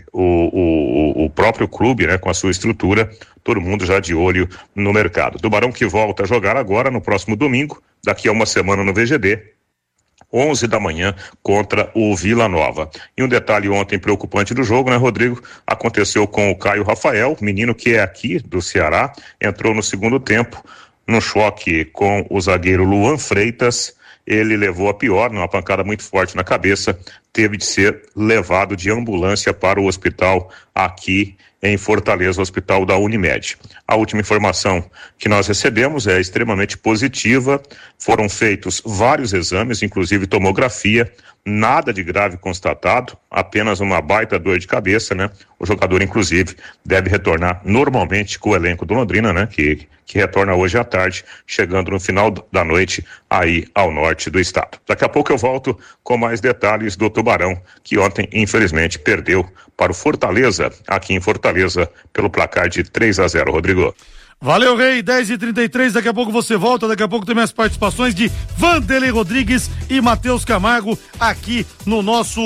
o, o, o próprio clube, né, com a sua estrutura, todo mundo já de olho no mercado. Tubarão que volta a jogar agora no próximo domingo, daqui a uma semana no V G D, onze da manhã, contra o Vila Nova. E um detalhe ontem preocupante do jogo, né, Rodrigo? Aconteceu com o Caio Rafael, menino que é aqui do Ceará, entrou no segundo tempo, num choque com o zagueiro Luan Freitas. Ele levou a pior, numa pancada muito forte na cabeça, teve de ser levado de ambulância para o hospital aqui em Fortaleza, o hospital da Unimed. A última informação que nós recebemos é extremamente positiva, foram feitos vários exames, inclusive tomografia, nada de grave constatado, apenas uma baita dor de cabeça, né? O jogador, inclusive, deve retornar normalmente com o elenco do Londrina, né? Que, que retorna hoje à tarde, chegando no final da noite aí ao norte do estado. Daqui a pouco eu volto com mais detalhes do Tubarão, que ontem, infelizmente, perdeu para o Fortaleza, aqui em Fortaleza, pelo placar de três a zero, Rodrigo. Valeu, Rei, dez e trinta e três, daqui a pouco você volta, daqui a pouco tem minhas participações de Vanderlei Rodrigues e Matheus Camargo aqui no nosso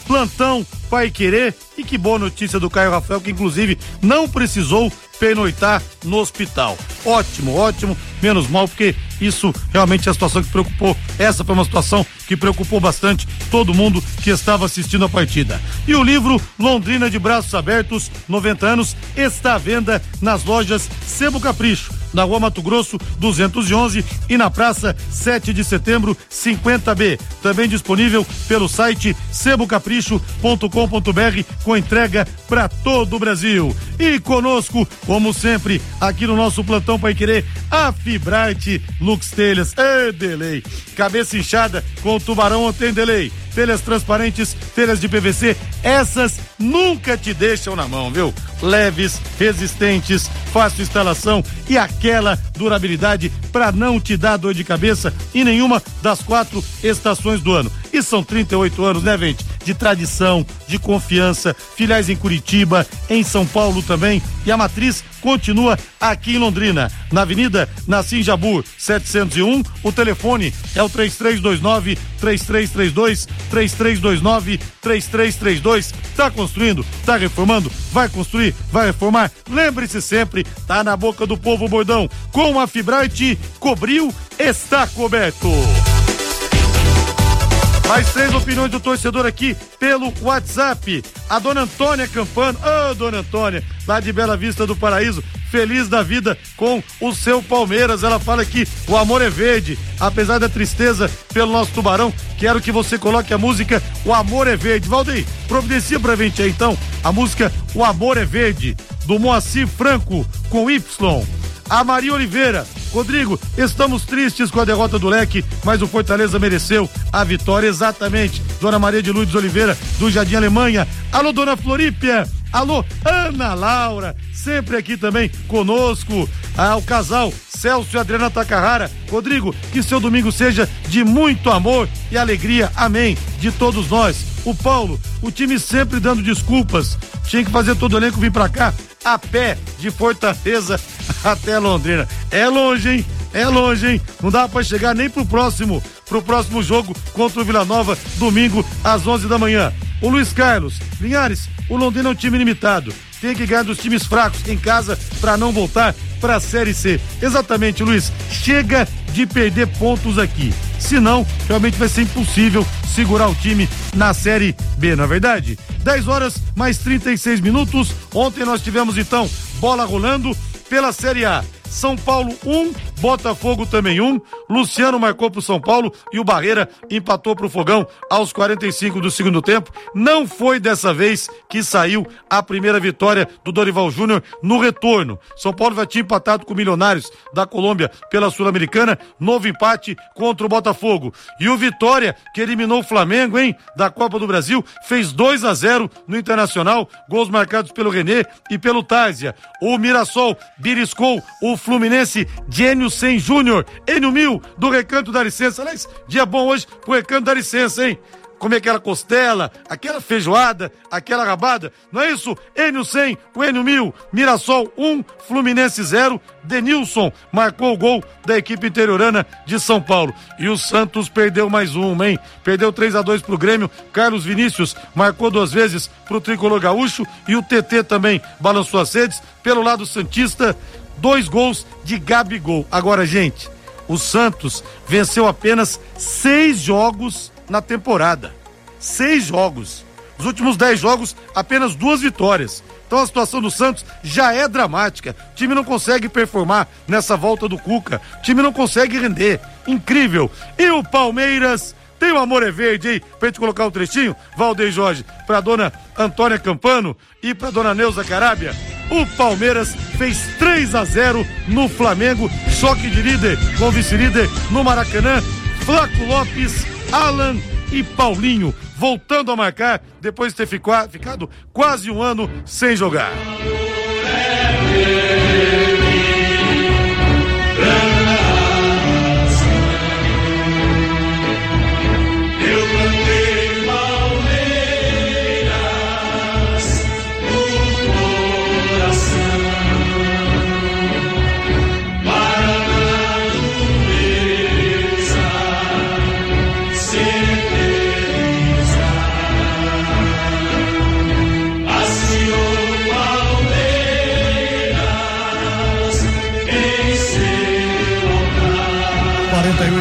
plantão Paiquerê. E que boa notícia do Caio Rafael, que inclusive não precisou pernoitar no hospital. Ótimo, ótimo, menos mal, porque isso realmente é a situação que preocupou. Essa foi uma situação que preocupou bastante todo mundo que estava assistindo a partida. E o livro Londrina de Braços Abertos, noventa anos, está à venda nas lojas Sebo Capricho, na Rua Mato Grosso duzentos e onze e na Praça sete de Setembro cinquenta B. Também disponível pelo site sebo capricho ponto com ponto br, com entrega para todo o Brasil. E conosco, como sempre, aqui no nosso plantão Paiquerê, a Fibrate Lux Telhas. É delay. Cabeça inchada com o tubarão ontem delay. Telhas transparentes, telhas de P V C, essas nunca te deixam na mão, viu? Leves, resistentes, fácil instalação e aquela durabilidade para não te dar dor de cabeça em nenhuma das quatro estações do ano. E são trinta e oito anos, né, gente? De tradição, de confiança, filiais em Curitiba, em São Paulo também, e a matriz continua aqui em Londrina, na Avenida Nassim Jabur setecentos e um. O telefone é o três três dois nove, três três três dois, três três dois nove, três três três dois. Tá construindo? Tá reformando? Vai construir? Vai reformar? Lembre-se sempre, tá na boca do povo o bordão. Com a Fibrate, cobriu, está coberto. Mais três opiniões do torcedor aqui pelo WhatsApp. A dona Antônia Campano, ô oh, dona Antônia, lá de Bela Vista do Paraíso, feliz da vida com o seu Palmeiras. Ela fala que o amor é verde, apesar da tristeza pelo nosso Tubarão. Quero que você coloque a música O Amor é Verde. Valdeir, providencia pra gente aí então a música O Amor é Verde, do Moacir Franco, com Y. A Maria Oliveira, Rodrigo, estamos tristes com a derrota do Leque, mas o Fortaleza mereceu a vitória, exatamente. Dona Maria de Lourdes Oliveira, do Jardim Alemanha. Alô, dona Florípia. Alô, Ana Laura, sempre aqui também conosco. Ah, o casal Celso e Adriana Takahara. Rodrigo, que seu domingo seja de muito amor e alegria, amém, de todos nós. O Paulo, o time sempre dando desculpas, tinha que fazer todo o elenco vir pra cá a pé de Fortaleza até Londrina. É longe, hein? É longe, hein? Não dá pra chegar nem pro próximo, pro próximo jogo contra o Vila Nova, domingo às onze da manhã. O Luiz Carlos, Linhares, o Londrina é um time limitado, tem que ganhar dos times fracos em casa pra não voltar pra Série C. Exatamente, Luiz, chega de perder pontos aqui, senão realmente vai ser impossível segurar o time na Série B, não é verdade? dez horas mais trinta e seis minutos. Ontem nós tivemos então bola rolando pela Série A. São Paulo um, Botafogo também um. Luciano marcou pro São Paulo e o Barreira empatou pro Fogão aos quarenta e cinco do segundo tempo. Não foi dessa vez que saiu a primeira vitória do Dorival Júnior no retorno. São Paulo já tinha empatado com o Milionários da Colômbia pela Sul-Americana, novo empate contra o Botafogo. E o Vitória, que eliminou o Flamengo, hein, da Copa do Brasil, fez dois a zero no Internacional, gols marcados pelo René e pelo Tárzia. O Mirassol beliscou o Fluminense de Enio Sen Júnior, Enio Mil, do Recanto da Licença. Aliás, dia bom hoje pro Recanto da Licença, hein? Comer aquela costela, aquela feijoada, aquela rabada, não é isso? Enio Sen, o Enio Mil, Mirassol um, Fluminense zero, Denilson marcou o gol da equipe interiorana de São Paulo. E o Santos perdeu mais um, hein? Perdeu três a dois pro Grêmio, Carlos Vinícius marcou duas vezes pro Tricolor Gaúcho e o T T também balançou as redes. Pelo lado santista, dois gols de Gabigol. Agora, gente, o Santos venceu apenas seis jogos na temporada. Seis jogos. Nos últimos dez jogos, apenas duas vitórias. Então a situação do Santos já é dramática. O time não consegue performar nessa volta do Cuca. O time não consegue render. Incrível. E o Palmeiras... Tem o Amor é Verde aí, pra gente colocar um trechinho, Valdeir Jorge, pra dona Antônia Campano e pra dona Neuza Carábia. O Palmeiras fez três a zero no Flamengo, choque de líder com vice-líder no Maracanã. Flaco Lopes, Alan e Paulinho voltando a marcar depois de ter ficado quase um ano sem jogar.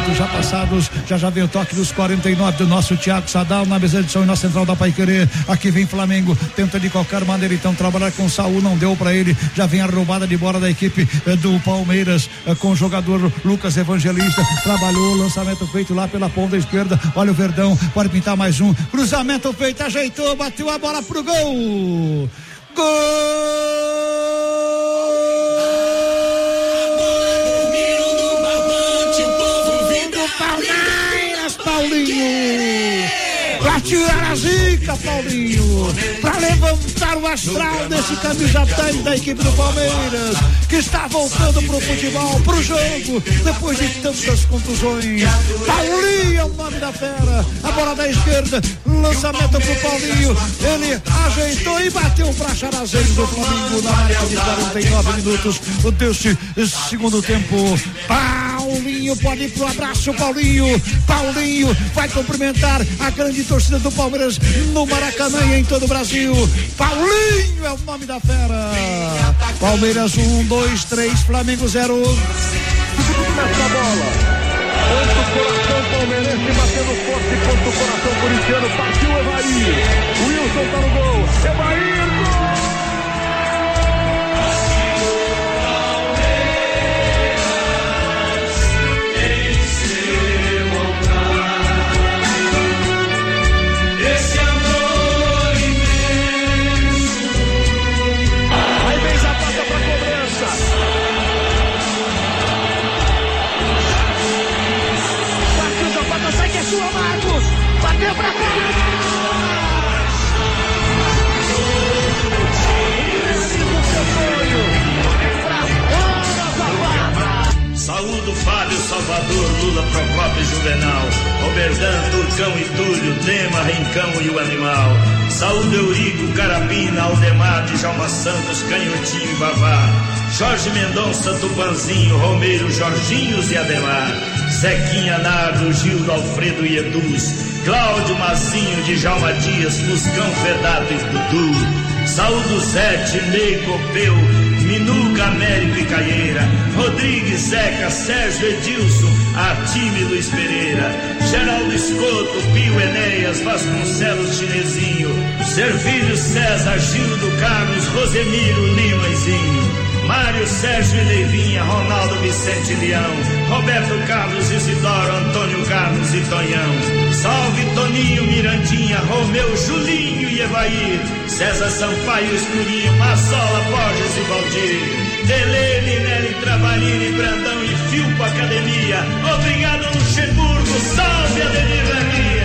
minutos já passados, já já vem o toque dos quarenta e nove do nosso Thiago Sadal na mesa de som e na central da Paiquerê. Aqui vem Flamengo, tenta de qualquer maneira então trabalhar com o Saul, não deu pra ele, já vem a roubada de bola da equipe eh, do Palmeiras eh, com o jogador Lucas Evangelista, trabalhou, lançamento feito lá pela ponta esquerda, olha o Verdão, pode pintar mais um, cruzamento feito, ajeitou, bateu a bola pro gol, gol! Palmeiras, Paulinho, pra tirar a zica, Paulinho, pra levantar o astral desse camisa dez da equipe do Palmeiras, que está voltando pro futebol, pro jogo, depois de tantas contusões. Paulinho é o nome da fera, a bola da esquerda, lançamento pro Paulinho, ele ajeitou e bateu pra Charazenho do Flamengo na marca de quarenta e nove minutos deste segundo tempo. Paulinho pode ir pro abraço, Paulinho, Paulinho vai cumprimentar a grande torcida do Palmeiras no Maracanã e em todo o Brasil. Paulinho é o nome da fera. Palmeiras um, dois, três, Flamengo zero. Nessa bola, ponto coração palmeirense batendo forte, ponto coração corintiano, partiu Evair, Wilson tá no gol, Evair, gol! Bateu pra fora! Saúdo Fábio, Salvador, Lula, Procópio e Juvenal, Oberdan, Turcão e Túlio, Dema, Rincão e o Animal. Saúdo Eurico, Carabina, Aldemar, Djalma Santos, Canhotinho e Vavá, Jorge Mendonça, Tupanzinho, Romeiro, Jorginhos e Ademar, Zequinha, Nardo, Gildo, Alfredo e Eduz, Cláudio, Mazinho, Djalma Dias, Fuscão, Fedato e Dudu. Saúdo Zete, Ney, Copeu, Minuca, Américo e Caieira, Rodrigues, Zeca, Sérgio, Edilson, Artime, Luiz Pereira, Geraldo Escoto, Pio, Enéas, Vasconcelos, Chinesinho, Servilho, César, Gildo, Carlos, Rosemiro, Lima e Zinho, Mário, Sérgio e Leivinha, Ronaldo, Vicente e Leão, Roberto Carlos, Isidoro, Antônio Carlos e Tonhão. Salve Toninho, Mirandinha, Romeu, Julinho e Evair, César Sampaio, Escurinho, Marsola, Borges e Valdir, Delene, Nelly, Travalini, Brandão e Filpo Academia. Obrigado, Luxemburgo. Salve Ademir Raguinha.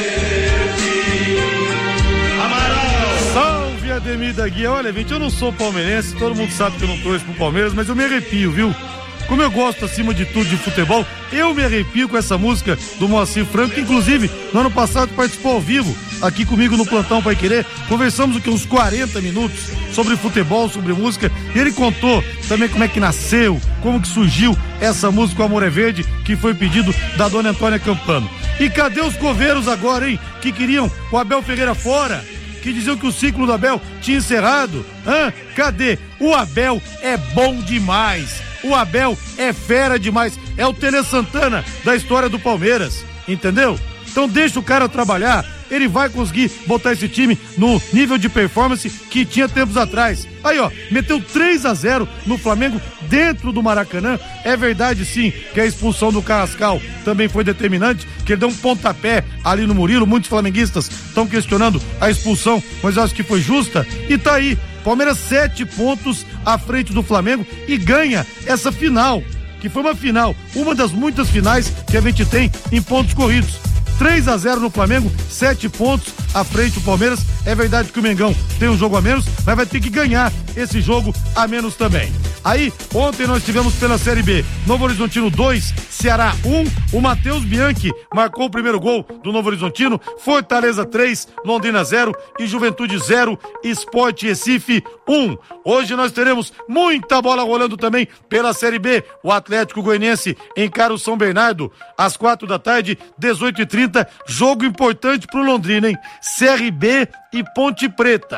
Amaral. Salve Ademir da Guia. Olha, gente, eu não sou palmeirense, todo mundo sabe que eu não torço pro Palmeiras, mas eu me arrepio, viu? Como eu gosto, acima de tudo, de futebol, eu me arrepio com essa música do Moacir Franco, que inclusive no ano passado participou ao vivo aqui comigo no Plantão Paiquerê. Conversamos o que, uns quarenta minutos sobre futebol, sobre música, e ele contou também como é que nasceu, como que surgiu essa música, O Amor é Verde, que foi pedido da dona Antônia Campano. E cadê os coveiros agora, hein? Que queriam o Abel Ferreira fora, que diziam que o ciclo do Abel tinha encerrado. Hã? Cadê? O Abel é bom demais. O Abel é fera demais. É o Tele Santana da história do Palmeiras. Entendeu? Então deixa o cara trabalhar. Ele vai conseguir botar esse time no nível de performance que tinha tempos atrás. Aí, ó, meteu três a zero no Flamengo dentro do Maracanã. É verdade, sim, que a expulsão do Carrascal também foi determinante, que ele deu um pontapé ali no Murilo. Muitos flamenguistas estão questionando a expulsão, mas eu acho que foi justa. E tá aí, Palmeiras sete pontos à frente do Flamengo e ganha essa final, que foi uma final, uma das muitas finais que a gente tem em pontos corridos. três a zero no Flamengo, sete pontos à frente do Palmeiras. É verdade que o Mengão tem um jogo a menos, mas vai ter que ganhar esse jogo a menos também. Aí, ontem nós tivemos pela Série B, Novo Horizontino dois, Ceará um, o Matheus Bianchi marcou o primeiro gol do Novo Horizontino, Fortaleza três, Londrina zero e Juventude zero, Sport Recife um. Hoje nós teremos muita bola rolando também pela Série B. O Atlético Goianiense encara o São Bernardo às quatro da tarde, dezoito e trinta, jogo importante pro Londrina, hein? C R B e Ponte Preta.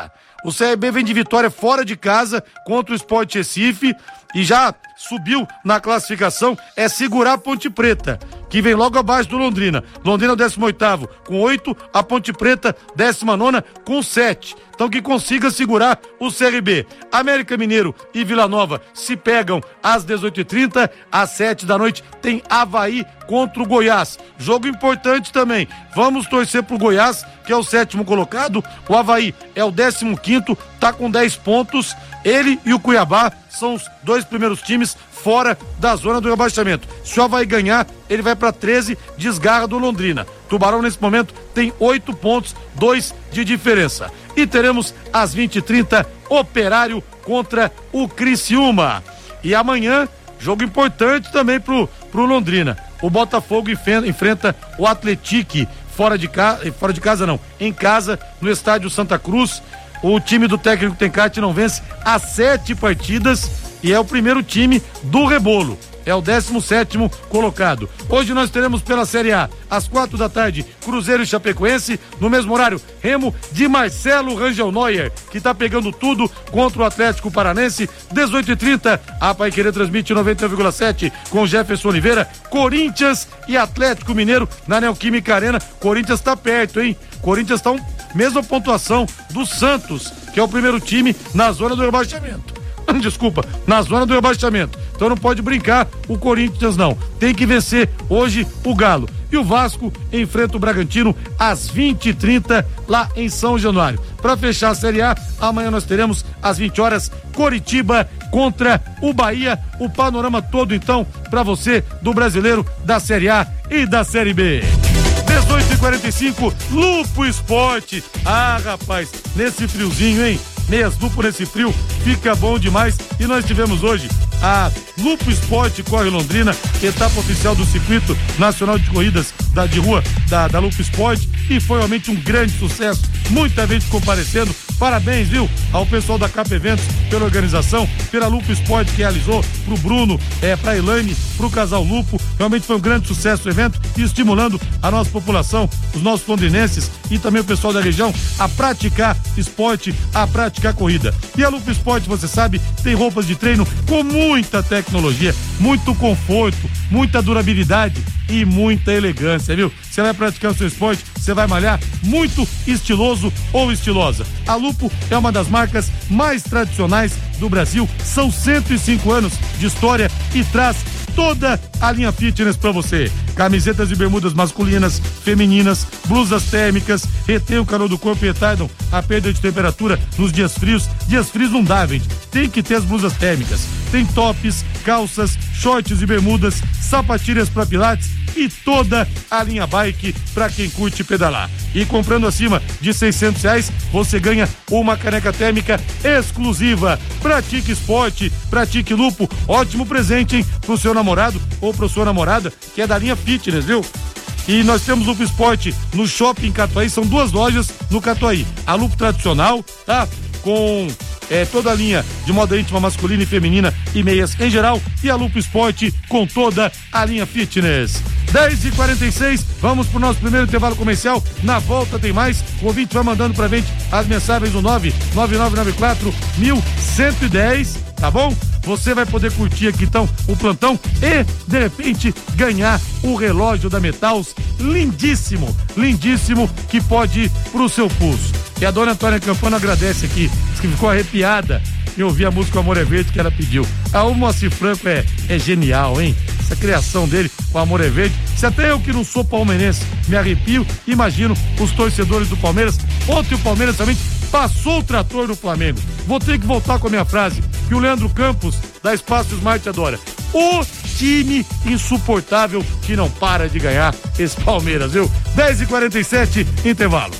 O C R B vem de vitória fora de casa contra o Sport Recife e já subiu na classificação. É segurar a Ponte Preta, que vem logo abaixo do Londrina. Londrina é o décimo oitavo com oito, a Ponte Preta décima nona com sete. Então que consiga segurar o C R B. América Mineiro e Vila Nova se pegam às dezoito e trinta, às sete da noite tem Avaí contra o Goiás. Jogo importante também. Vamos torcer pro Goiás, que é o sétimo colocado. O Avaí é o décimo quinto, tá com dez pontos. Ele e o Cuiabá são os dois primeiros times fora da zona do rebaixamento. Se o Avaí ganhar, ele vai para treze, desgarra do Londrina. Tubarão nesse momento tem oito pontos, dois de diferença. E teremos às vinte e trinta Operário contra o Criciúma. E amanhã, jogo importante também pro, pro Londrina. O Botafogo enfrenta o Atlético fora de casa, fora de casa não, em casa, no estádio Santa Cruz. O time do técnico Tencate não vence há sete partidas e é o primeiro time do Rebolo. É o décimo sétimo colocado. Hoje nós teremos pela Série A, às quatro da tarde, Cruzeiro e Chapecoense. No mesmo horário, Remo de Marcelo Rangel Neuer, que tá pegando tudo contra o Atlético Paranense. dezoito e trinta, a Paiquerê transmite noventa vírgula sete com Jefferson Oliveira. Corinthians e Atlético Mineiro na Neoquímica Arena. Corinthians tá perto, hein? Corinthians tá um, mesma pontuação do Santos, que é o primeiro time na zona do rebaixamento. Desculpa, na zona do rebaixamento. Então não pode brincar o Corinthians não. Tem que vencer hoje o Galo. E o Vasco enfrenta o Bragantino às vinte e trinta lá em São Januário. Para fechar a Série A, amanhã nós teremos às vinte horas Coritiba contra o Bahia. O panorama todo então para você do Brasileiro, da Série A e da Série B. dezoito e quarenta e cinco, Lupo Esporte. Ah, rapaz, nesse friozinho, hein? Meias duplo nesse frio, fica bom demais. E nós tivemos hoje a Lupo Esporte Corre Londrina, etapa oficial do Circuito Nacional de Corridas da, de Rua da, da Lupo Esporte, e foi realmente um grande sucesso, muita gente comparecendo. Parabéns, viu, ao pessoal da Capa Eventos pela organização, pela Lupo Esporte que realizou, pro Bruno, é, pra Elaine, pro casal Lupo. Realmente foi um grande sucesso o evento e estimulando a nossa população, os nossos londrinenses e também o pessoal da região a praticar esporte, a praticar corrida. E a Lupo Esporte, você sabe, tem roupas de treino com muita tecnologia, muito conforto, muita durabilidade e muita elegância, viu? Você vai praticar o seu esporte, você vai malhar muito estiloso ou estilosa. A Lupo é uma das marcas mais tradicionais do Brasil, são cento e cinco anos de história e traz toda a linha fitness pra você. Camisetas e bermudas masculinas, femininas, blusas térmicas, retém o calor do corpo e retardam a perda de temperatura nos dias frios. Dias frios não dá, gente. Tem que ter as blusas térmicas. Tem tops, calças, shorts e bermudas, sapatilhas para pilates e toda a linha bike para quem curte pedalar. E comprando acima de seiscentos reais, você ganha uma caneca térmica exclusiva. Pratique esporte, pratique Lupo. Ótimo presente, hein? Pro seu namorado ou pro sua namorada, que é da linha fitness, viu? E nós temos Lupo Esporte no Shopping Catuaí, são duas lojas no Catuaí. A Lupo tradicional, tá? Com é, toda a linha de moda íntima masculina e feminina e meias em geral, e a Lupo Esporte com toda a linha fitness. dez e quarenta e seis, vamos pro nosso primeiro intervalo comercial. Na volta tem mais. O ouvinte vai mandando pra gente as mensagens no nove nove nove nove quatro um um um zero, tá bom? Você vai poder curtir aqui então o plantão e de repente ganhar o relógio da Metals, lindíssimo, lindíssimo, que pode ir pro seu pulso. E a dona Antônia Campano agradece aqui, diz que ficou arrepiada em ouvir a música Amor é Verde que ela pediu. A o Moacir Franco é, é genial, hein? Essa criação dele, o Amor é Verde. Se até eu que não sou palmeirense me arrepio, imagino os torcedores do Palmeiras. Ontem o Palmeiras também passou o trator do Flamengo. Vou ter que voltar com a minha frase, que o Leandro Campos, da Espaço Smart, adora. O time insuportável que não para de ganhar esse Palmeiras, viu? dez e quarenta e sete, intervalo.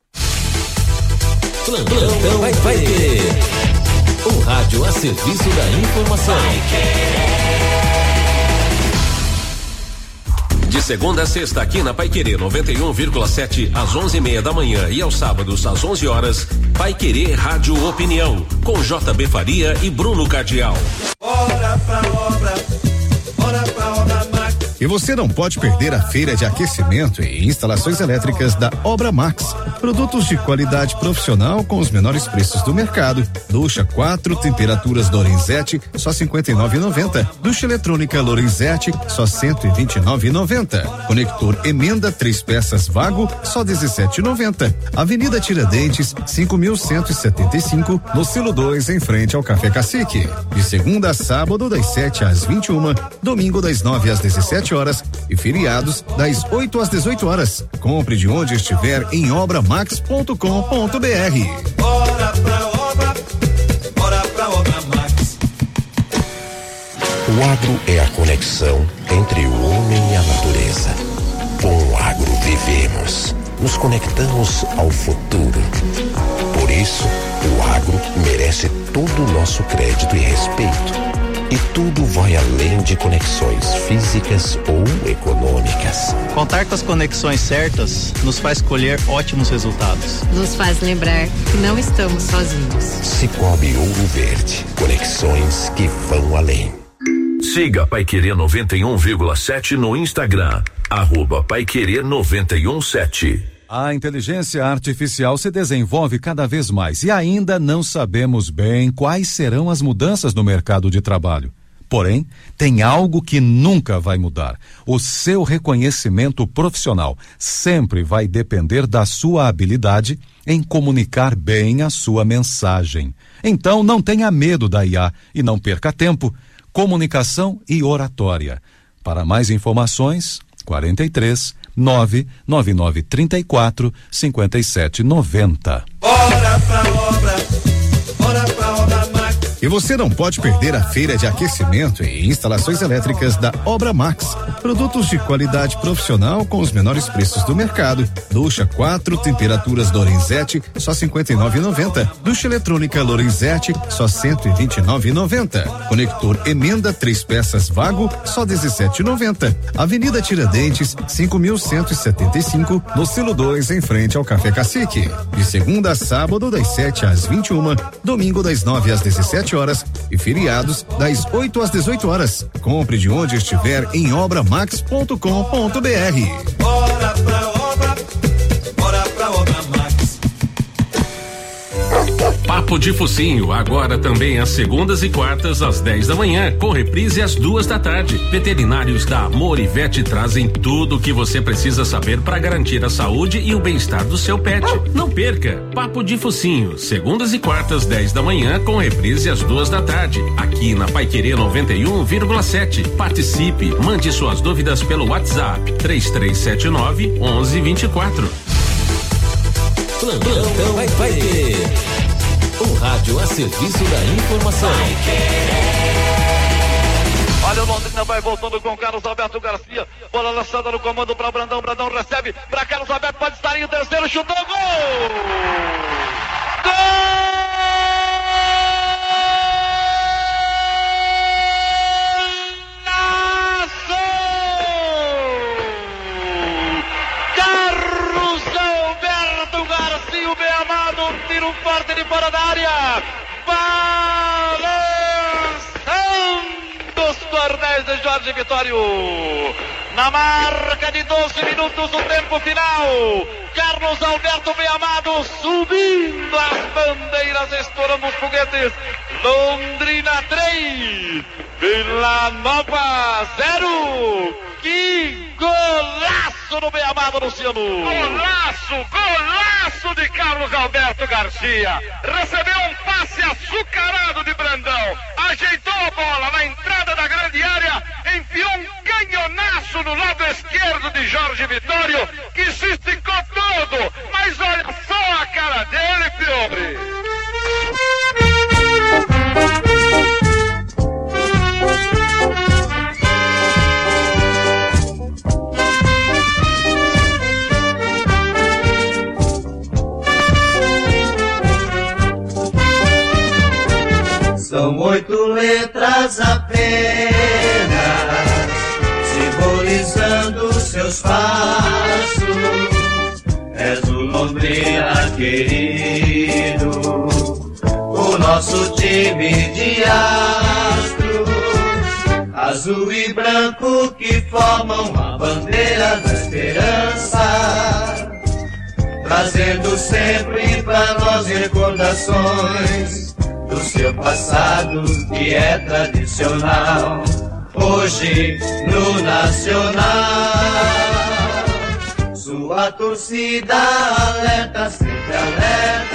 Plantão vai, vai ter. O rádio a serviço da informação. De segunda a sexta aqui na Paiquerê noventa e um vírgula sete às onze e meia da manhã e aos sábados às onze horas, Paiquerê Rádio Opinião com J B Faria e Bruno Cardial. Bora pra obra, bora pra obra Max. E você não pode perder a feira de aquecimento e instalações elétricas da Obra Max. Produtos de qualidade profissional com os menores preços do mercado. Ducha quatro temperaturas Lorenzetti, só cinquenta e nove reais e noventa centavos. Ducha eletrônica Lorenzetti, só cento e vinte e nove reais e noventa centavos. Conector emenda três peças Vago, só dezessete reais e noventa centavos. Avenida Tiradentes, cinco mil cento e setenta e cinco, no Silo dois, em frente ao Café Cacique. De segunda a sábado, das sete às vinte e uma, domingo das nove às dezessete horas e feriados das oito às dezoito horas. Compre de onde estiver em obra max ponto com ponto br. Bora pra obra, bora pra obra Max. O agro é a conexão entre o homem e a natureza. Com o agro vivemos, nos conectamos ao futuro. Por isso, o agro merece todo o nosso crédito e respeito. E tudo vai além de conexões físicas ou econômicas. Contar com as conexões certas nos faz colher ótimos resultados. Nos faz lembrar que não estamos sozinhos. Cicobi Ouro Verde, conexões que vão além. Siga Paiquerê noventa e um vírgula sete no Instagram, arroba Paiquerê noventa e um sete. A inteligência artificial se desenvolve cada vez mais e ainda não sabemos bem quais serão as mudanças no mercado de trabalho. Porém, tem algo que nunca vai mudar. O seu reconhecimento profissional sempre vai depender da sua habilidade em comunicar bem a sua mensagem. Então, não tenha medo da I A e não perca tempo. Comunicação e oratória. Para mais informações, quarenta e três, nove nove nove trinta e quatro, cinquenta e sete noventa. Bora pra obra, bora pra obra Max. E você não pode perder a feira de aquecimento e instalações elétricas da Obra Max. Produtos de qualidade profissional com os menores preços do mercado. Ducha quatro temperaturas Lorenzetti, só cinquenta e nove reais e noventa centavos. Ducha eletrônica Lorenzetti, só cento e vinte e nove reais e noventa centavos. Conector emenda três peças Vago, só dezessete reais e noventa centavos. Avenida Tiradentes, cinco mil cento e setenta e cinco, no Silo dois, em frente ao Café Cacique. De segunda a sábado, das sete às vinte e uma, domingo das nove às dezessete horas e feriados das oito às dezoito horas. Compre de onde estiver em obra max ponto com ponto br. Bora pra obra, bora pra obra Max. Papo de Focinho, agora também às segundas e quartas às dez da manhã, com reprise às duas da tarde. Veterinários da Amor e Vet trazem tudo o que você precisa saber para garantir a saúde e o bem-estar do seu pet. Não perca, Papo de Focinho, segundas e quartas dez da manhã, com reprise às duas da tarde, aqui na Paiquerê noventa e um vírgula sete. Participe, mande suas dúvidas pelo WhatsApp três três sete nove, onze vinte e quatro. Plantão vai, vai ter. O rádio a serviço da informação. Olha o Londrina, vai voltando com Carlos Alberto Garcia. Bola lançada no comando para Brandão. Brandão recebe para Carlos Alberto. Pode estar em terceiro. Chutou. Gol! Gol! Tiro forte de fora da área, balançando os cordéis de Jorge Vitório, na marca de doze minutos do tempo final. Carlos Alberto bem amado, subindo as bandeiras, estourando os foguetes. Londrina três, Vila Nova zero. Que golaço do bem amado Luciano! Golaço, golaço de Carlos Alberto Garcia. Recebeu um passe açucarado de Brandão. Ajeitou a bola na entrada da grande área. Enfiou um canhonaço no lado esquerdo de Jorge Vitório, que se esticou todo. Mas olha só a cara dele, Fiore. São oito letras apenas, simbolizando seus passos. És o Londrina querido, o nosso time de astros, azul e branco que formam a bandeira da esperança. trazendo sempre pra nós recordações do seu passado que é tradicional. Hoje no Nacional, sua torcida alerta, sempre alerta.